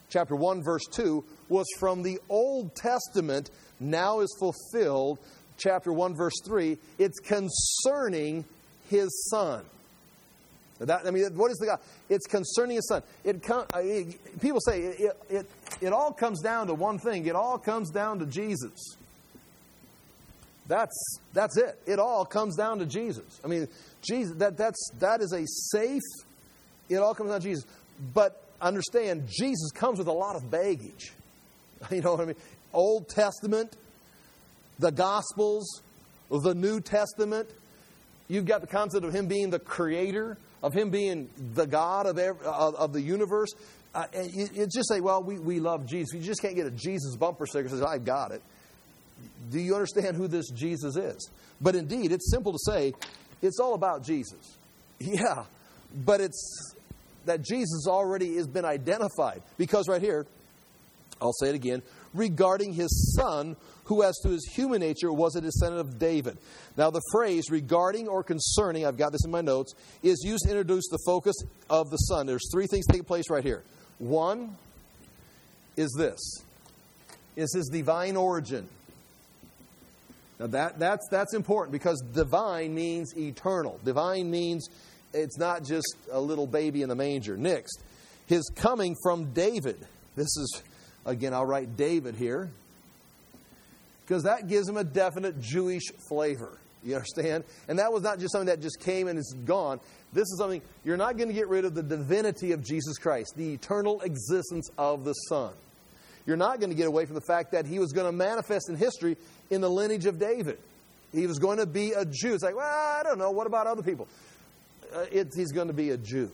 chapter one, verse two, was from the Old Testament, now is fulfilled. Chapter one, verse three, it's concerning His Son. That, I mean, what is the God? It's concerning His Son. It, it people say it, it it all comes down to one thing. It all comes down to Jesus. That's that's it. It all comes down to Jesus. I mean, Jesus. That that's that is a safe. It all comes down to Jesus. But understand, Jesus comes with a lot of baggage. You know what I mean? Old Testament, the Gospels, the New Testament. You've got the concept of Him being the Creator, of Him being the God of every, of, of the universe. Uh, you, you just say, well, we, we love Jesus. You just can't get a Jesus bumper sticker that says, I've got it. Do you understand who this Jesus is? But indeed, it's simple to say, it's all about Jesus. Yeah, but it's that Jesus already has been identified. Because right here, I'll say it again, regarding His Son, who as to His human nature was a descendant of David. Now the phrase regarding or concerning, I've got this in my notes, is used to introduce the focus of the Son. There's three things taking place right here. One is this. Is His divine origin. Now that, that's, that's important because divine means eternal. Divine means it's not just a little baby in the manger. Next, His coming from David. This is, again, I'll write David here, because that gives Him a definite Jewish flavor. You understand? And that was not just something that just came and is gone. This is something, you're not going to get rid of the divinity of Jesus Christ, the eternal existence of the Son. You're not going to get away from the fact that He was going to manifest in history in the lineage of David. He was going to be a Jew. It's like, well, I don't know. What about other people? Uh, it, he's going to be a Jew,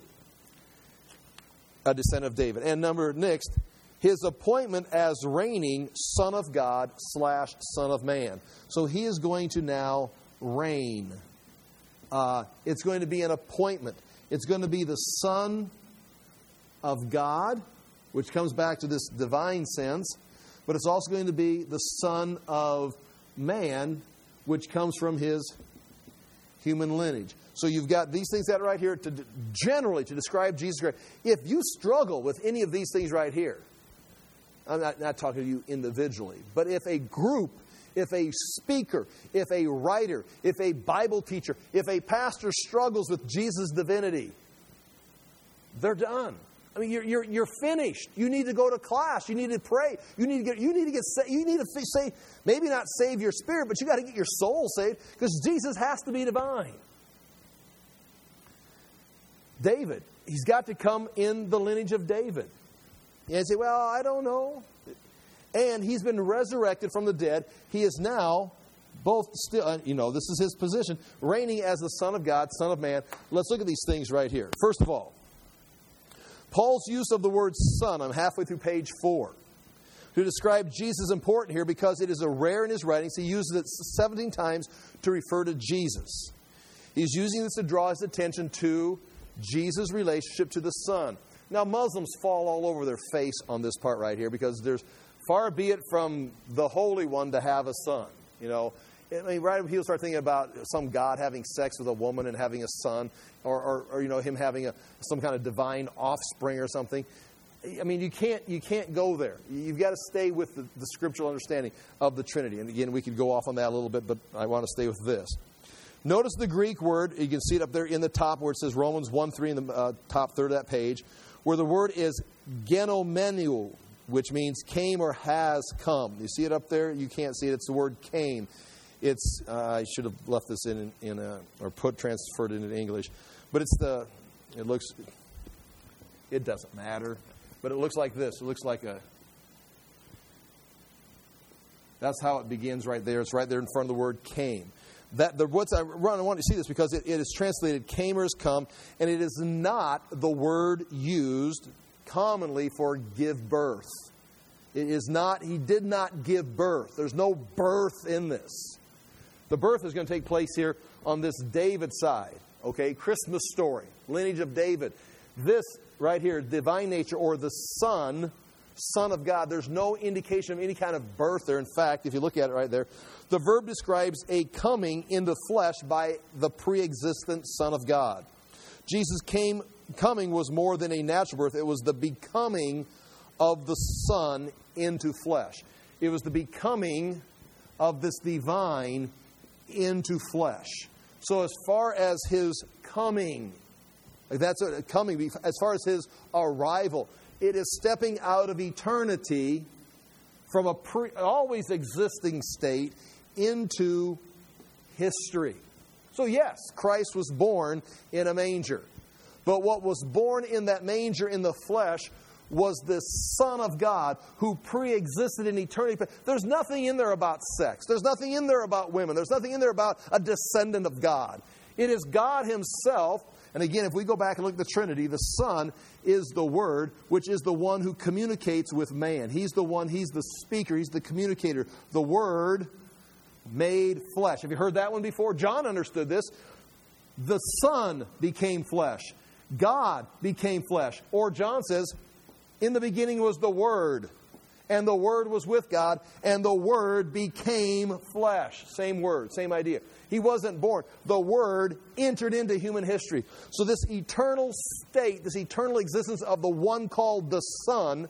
a descendant of David. And number next, His appointment as reigning Son of God slash Son of Man. So He is going to now reign. Uh, it's going to be an appointment. It's going to be the Son of God, which comes back to this divine sense. But it's also going to be the Son of Man, which comes from His human lineage. So you've got these things that are right here to generally to describe Jesus Christ. If you struggle with any of these things right here, I'm not, not talking to you individually, but if a group, if a speaker, if a writer, if a Bible teacher, if a pastor struggles with Jesus' divinity, they're done. I mean, you're you're you're finished. You need to go to class. You need to pray. You need to get. You need to get. You need to say maybe not save your spirit, but you got to get your soul saved because Jesus has to be divine. David, He's got to come in the lineage of David. And you say, well, I don't know. And He's been resurrected from the dead. He is now both still, you know, this is His position, reigning as the Son of God, Son of Man. Let's look at these things right here. First of all, Paul's use of the word Son, I'm halfway through page four, to describe Jesus is important here because it is a rare in his writings. He uses it seventeen times to refer to Jesus. He's using this to draw his attention to Jesus' relationship to the Son. Now, Muslims fall all over their face on this part right here because there's far be it from the Holy One to have a son. You know, I mean, right when people start thinking about some God having sex with a woman and having a son, or, or, or you know, Him having a some kind of divine offspring or something. I mean, you can't you can't go there. You've got to stay with the, the scriptural understanding of the Trinity. And again, we could go off on that a little bit, but I want to stay with this. Notice the Greek word. You can see it up there in the top where it says Romans one three in the uh, top third of that page, where the word is genomenu, which means came or has come. You see it up there? You can't see it. It's the word came. It's uh, I should have left this in in a, or put transferred it into English, but it's the. It looks. It doesn't matter, but it looks like this. It looks like a. That's how it begins right there. It's right there in front of the word came. That the what's I run. I want you to see this because it, it is translated came or has come, and it is not the word used commonly for give birth. It is not. He did not give birth. There's no birth in this. The birth is going to take place here on this David side. Okay, Christmas story, lineage of David. This right here, divine nature or the Son, Son of God. There's no indication of any kind of birth there. In fact, if you look at it right there, the verb describes a coming into flesh by the pre-existent Son of God. Jesus came, coming was more than a natural birth. It was the becoming of the Son into flesh. It was the becoming of this divine into flesh. So as far as his coming, that's a coming, as far as his arrival, it is stepping out of eternity from a pre, always existing state into history. So yes, Christ was born in a manger. But what was born in that manger in the flesh was the Son of God who pre-existed in eternity. There's nothing in there about sex. There's nothing in there about women. There's nothing in there about a descendant of God. It is God himself. And again, if we go back and look at the Trinity, the Son is the Word, which is the one who communicates with man. He's the one, he's the speaker, he's the communicator. The Word made flesh. Have you heard that one before? John understood this. The Son became flesh. God became flesh. Or John says, in the beginning was the Word, and the Word was with God, and the Word became flesh. Same word, same idea. He wasn't born. The Word entered into human history. So this eternal state, this eternal existence of the one called the Son,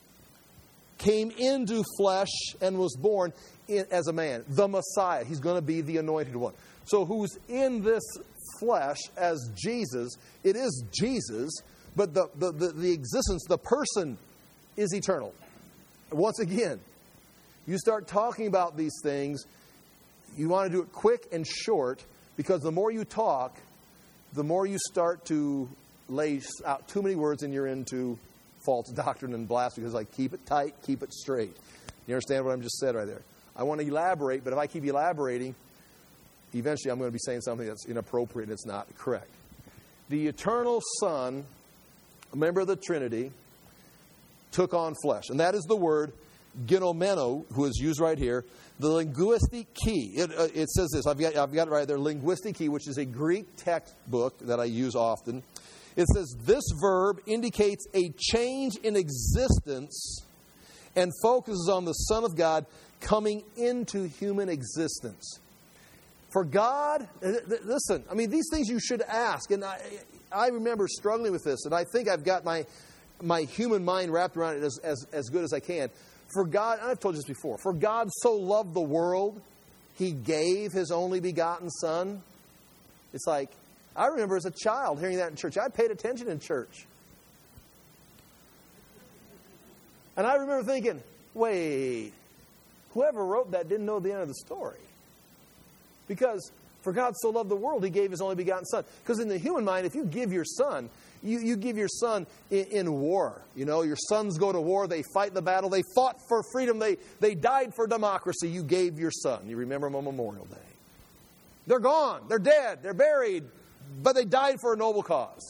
came into flesh and was born in, as a man. The Messiah. He's going to be the anointed one. So who's in this flesh as Jesus? It is Jesus, but the, the, the, the existence, the person is eternal. Once again, you start talking about these things, you want to do it quick and short, because the more you talk, the more you start to lay out too many words and you're into false doctrine and blasphemy. Because like, keep it tight, keep it straight. You understand what I'm just said right there? I want to elaborate, but if I keep elaborating, eventually I'm going to be saying something that's inappropriate and it's not correct. The eternal Son, a member of the Trinity, took on flesh. And that is the word ginomeno, who is used right here. The linguistic key. It, uh, it says this. I've got, I've got it right there. Linguistic key, which is a Greek textbook that I use often. It says, this verb indicates a change in existence and focuses on the Son of God coming into human existence. For God, listen, I mean, these things you should ask. And I, I remember struggling with this, and I think I've got my my human mind wrapped around it as, as, as good as I can. For God, and I've told you this before, for God so loved the world, He gave His only begotten Son. It's like, I remember as a child hearing that in church. I paid attention in church. And I remember thinking, wait, whoever wrote that didn't know the end of the story. Because for God so loved the world, He gave His only begotten Son. Because in the human mind, if you give your son, you, you give your son in, in war. You know, your sons go to war, they fight the battle, they fought for freedom, they, they died for democracy. You gave your son. You remember them on Memorial Day. They're gone, they're dead, they're buried, but they died for a noble cause.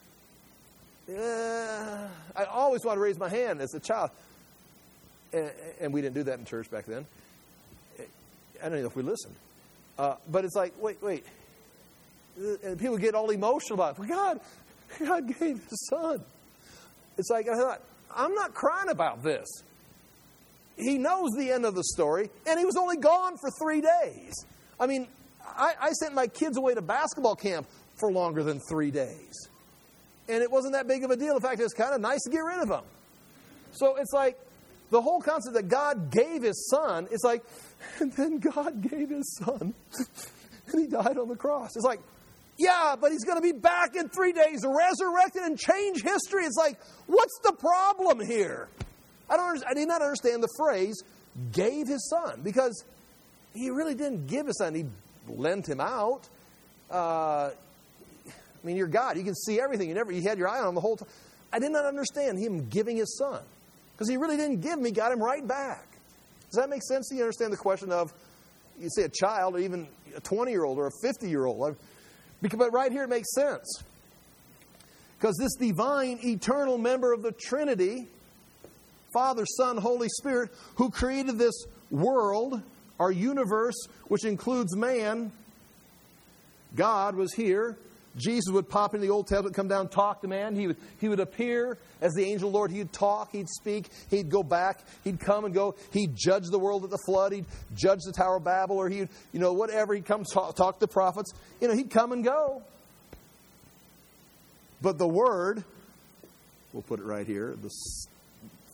Uh, I always wanted to raise my hand as a child. And, and we didn't do that in church back then. I don't know if we listened. Uh, but it's like, wait, wait. And people get all emotional about it. Well, God, God gave His Son. It's like, I thought, I'm not crying about this. He knows the end of the story, and He was only gone for three days. I mean, I, I sent my kids away to basketball camp for longer than three days. And it wasn't that big of a deal. In fact, it was kind of nice to get rid of them. So it's like, the whole concept that God gave His Son, it's like, and then God gave His Son, and He died on the cross. It's like, yeah, but He's going to be back in three days, resurrected and change history. It's like, what's the problem here? I don't. I did not understand the phrase, gave His Son, because He really didn't give His Son. He lent Him out. Uh, I mean, you're God. You can see everything. You never. You had your eye on Him the whole time. I did not understand Him giving His Son. Because He really didn't give me, got Him right back. Does that make sense? Do you understand the question of, you say a child, or even a twenty-year-old or a fifty-year-old? But right here it makes sense. Because this divine, eternal member of the Trinity, Father, Son, Holy Spirit, who created this world, our universe, which includes man, God was here. Jesus would pop into the Old Testament, come down, talk to man. He would, he would appear as the angel of the Lord. He'd talk, he'd speak, he'd go back, he'd come and go. He'd judge the world at the flood. He'd judge the Tower of Babel, or he'd, you know, whatever. He'd come talk, talk to the prophets. You know, he'd come and go. But the Word, we'll put it right here, the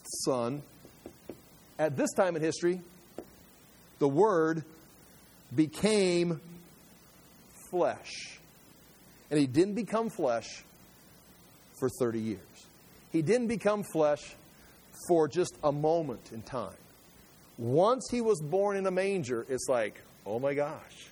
Son, at this time in history, the Word became flesh. And He didn't become flesh for thirty years. He didn't become flesh for just a moment in time. Once He was born in a manger, it's like, oh my gosh.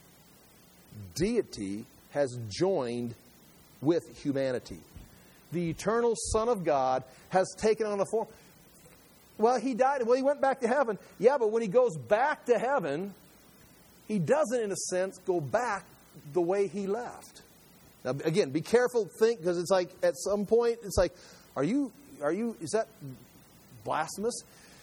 Deity has joined with humanity. The eternal Son of God has taken on a form. Well, He died. Well, He went back to heaven. Yeah, but when He goes back to heaven, He doesn't, in a sense, go back the way He left. Now, again, be careful, think, because it's like, at some point, it's like, are you, are you, is that blasphemous?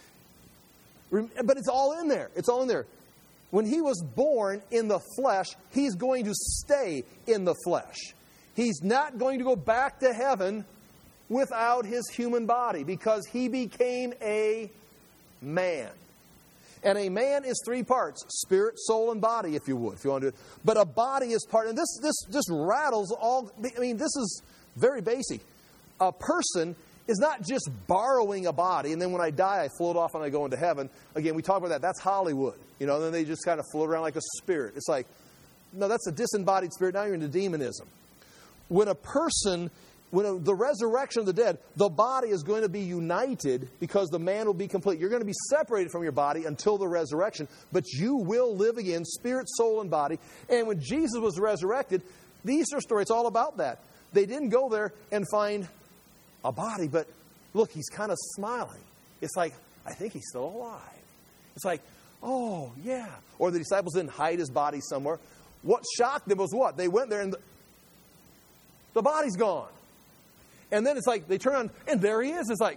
But it's all in there. It's all in there. When He was born in the flesh, He's going to stay in the flesh. He's not going to go back to heaven without His human body, because He became a man. And a man is three parts: spirit, soul, and body, if you would, if you want to do it. But a body is part, and this this just rattles all. I mean, this is very basic. A person is not just borrowing a body, and then when I die, I float off and I go into heaven. Again, we talk about that. That's Hollywood. You know, and then they just kind of float around like a spirit. It's like, no, that's a disembodied spirit. Now you're into demonism. When a person, when a, the resurrection of the dead, the body is going to be united because the man will be complete. You're going to be separated from your body until the resurrection, but you will live again, spirit, soul, and body. And when Jesus was resurrected, the Easter story, it's all about that. They didn't go there and find a body, but look, He's kind of smiling. It's like, I think He's still alive. It's like, oh, yeah. Or the disciples didn't hide His body somewhere. What shocked them was what? They went there and the, the body's gone. And then it's like, they turn on, and there He is. It's like,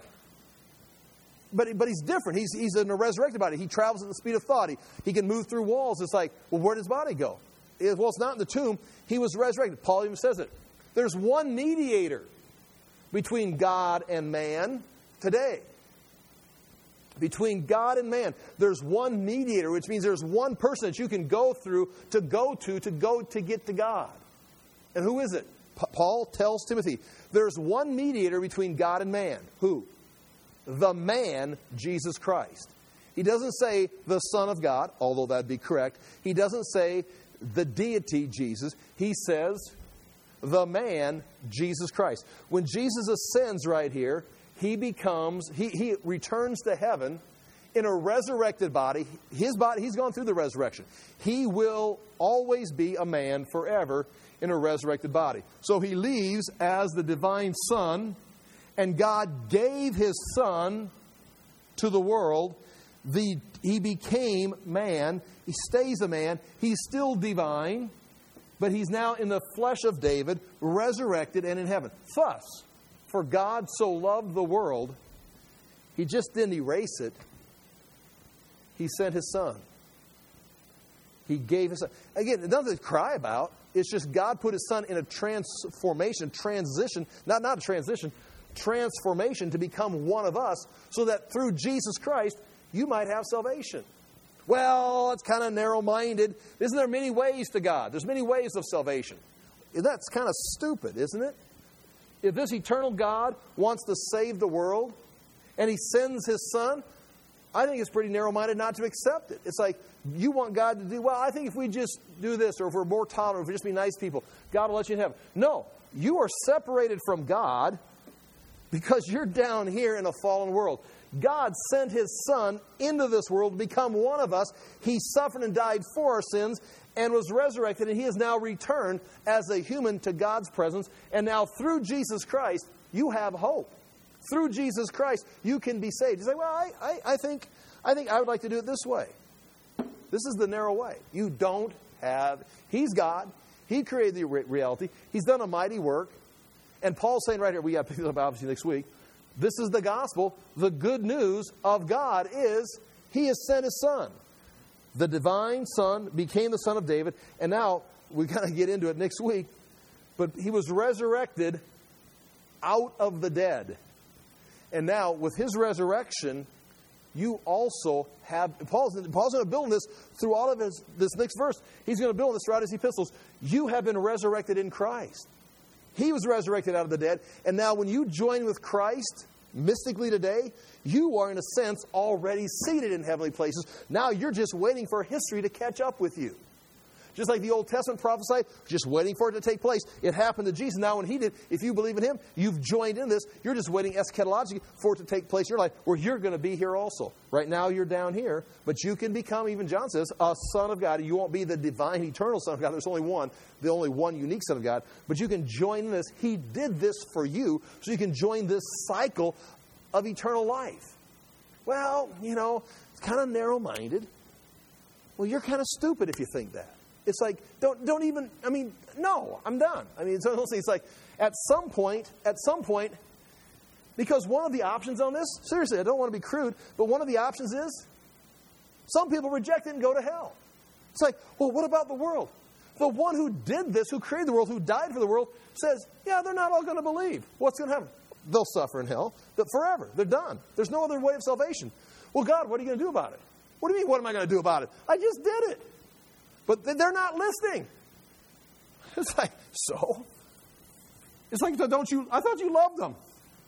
but, but He's different. He's, he's in a resurrected body. He travels at the speed of thought. He, he can move through walls. It's like, well, where did His body go? It, well, it's not in the tomb. He was resurrected. Paul even says it. There's one mediator between God and man today. Between God and man, there's one mediator, which means there's one person that you can go through to go to, to go to get to God. And who is it? P- Paul tells Timothy, there's one mediator between God and man. Who? The man, Jesus Christ. He doesn't say the Son of God, although that'd be correct. He doesn't say the deity, Jesus. He says the man, Jesus Christ. When Jesus ascends right here, He becomes, he, he returns to heaven in a resurrected body. His body, He's gone through the resurrection. He will always be a man forever in a resurrected body. So He leaves as the divine Son, and God gave His Son to the world. The, he became man. He stays a man. He's still divine, but He's now in the flesh of David, resurrected and in heaven. Thus, for God so loved the world, He just didn't erase it. He sent His Son. He gave His Son. Again, nothing to cry about. It's just God put His Son in a transformation, transition, not, not a transition, transformation to become one of us, so that through Jesus Christ, you might have salvation. Well, it's kind of narrow-minded. Isn't there many ways to God? There's many ways of salvation. That's kind of stupid, isn't it? If this eternal God wants to save the world and He sends His Son, I think it's pretty narrow-minded not to accept it. It's like, you want God to do, well, I think if we just do this, or if we're more tolerant, if we just be nice people, God will let you in heaven. No, you are separated from God because you're down here in a fallen world. God sent His Son into this world to become one of us. He suffered and died for our sins and was resurrected, and He has now returned as a human to God's presence. And now through Jesus Christ, you have hope. Through Jesus Christ, you can be saved. You say, well, I, I, I think I think I would like to do it this way. This is the narrow way. You don't have... He's God. He created the re- reality. He's done a mighty work. And Paul's saying right here, we got to pick it up obviously next week, this is the gospel. The good news of God is He has sent His Son. The divine Son became the Son of David. And now, we're going to get into it next week, but He was resurrected out of the dead. And now, with His resurrection, you also have... Paul's, Paul's going to build this through all of his this next verse. He's going to build this throughout his epistles. You have been resurrected in Christ. He was resurrected out of the dead. And now when you join with Christ, mystically today, you are in a sense already seated in heavenly places. Now you're just waiting for history to catch up with you. Just like the Old Testament prophesied, just waiting for it to take place. It happened to Jesus. Now when he did, if you believe in him, you've joined in this. You're just waiting eschatologically for it to take place in your life, where you're going to be here also. Right now you're down here, but you can become, even John says, a son of God. You won't be the divine, eternal son of God. There's only one, the only one unique son of God. But you can join in this. He did this for you, so you can join this cycle of eternal life. Well, you know, it's kind of narrow-minded. Well, you're kind of stupid if you think that. It's like, don't don't even, I mean, no, I'm done. I mean, it's, it's like, at some point, at some point, because one of the options on this, seriously, I don't want to be crude, but one of the options is, some people reject it and go to hell. It's like, well, what about the world? The one who did this, who created the world, who died for the world, says, yeah, they're not all going to believe. What's going to happen? They'll suffer in hell, but forever. They're done. There's no other way of salvation. Well, God, what are you going to do about it? What do you mean, what am I going to do about it? I just did it. But they're not listening. It's like, so? It's like, don't you, I thought you loved them.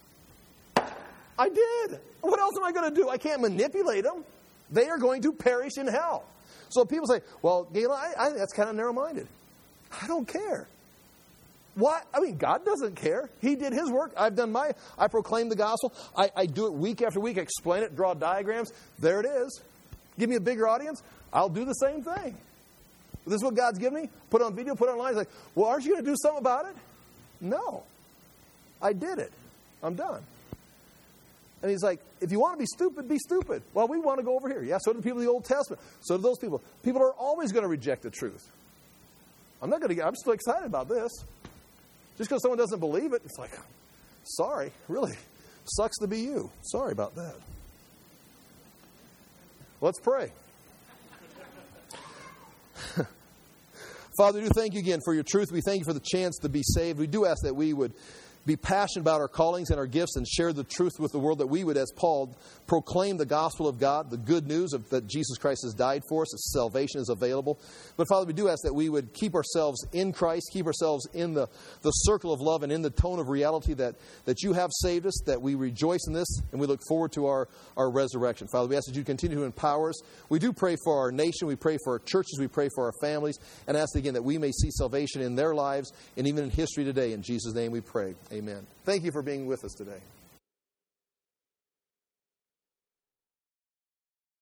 I did. What else am I going to do? I can't manipulate them. They are going to perish in hell. So people say, well, Galen, I, I think that's kind of narrow-minded. I don't care. What? I mean, God doesn't care. He did his work. I've done my, I proclaim the gospel. I, I do it week after week, explain it, draw diagrams. There it is. Give me a bigger audience. I'll do the same thing. This is what God's given me. Put it on video, put it online. It's like, well, aren't you going to do something about it? No. I did it. I'm done. And he's like, if you want to be stupid, be stupid. Well, we want to go over here. Yeah, so do people of the Old Testament. So do those people. People are always going to reject the truth. I'm not going to get, I'm still excited about this. Just because someone doesn't believe it, it's like, sorry, really, sucks to be you. Sorry about that. Let's pray. Father, we do thank you again for your truth. We thank you for the chance to be saved. We do ask that we would be passionate about our callings and our gifts and share the truth with the world, that we would, as Paul, proclaim the gospel of God, the good news of that Jesus Christ has died for us, that salvation is available. But Father, we do ask that we would keep ourselves in Christ, keep ourselves in the, the circle of love and in the tone of reality that, that you have saved us, that we rejoice in this, and we look forward to our, our resurrection. Father, we ask that you continue to empower us. We do pray for our nation, we pray for our churches, we pray for our families, and ask again that we may see salvation in their lives and even in history today. In Jesus' name we pray. Amen. Thank you for being with us today.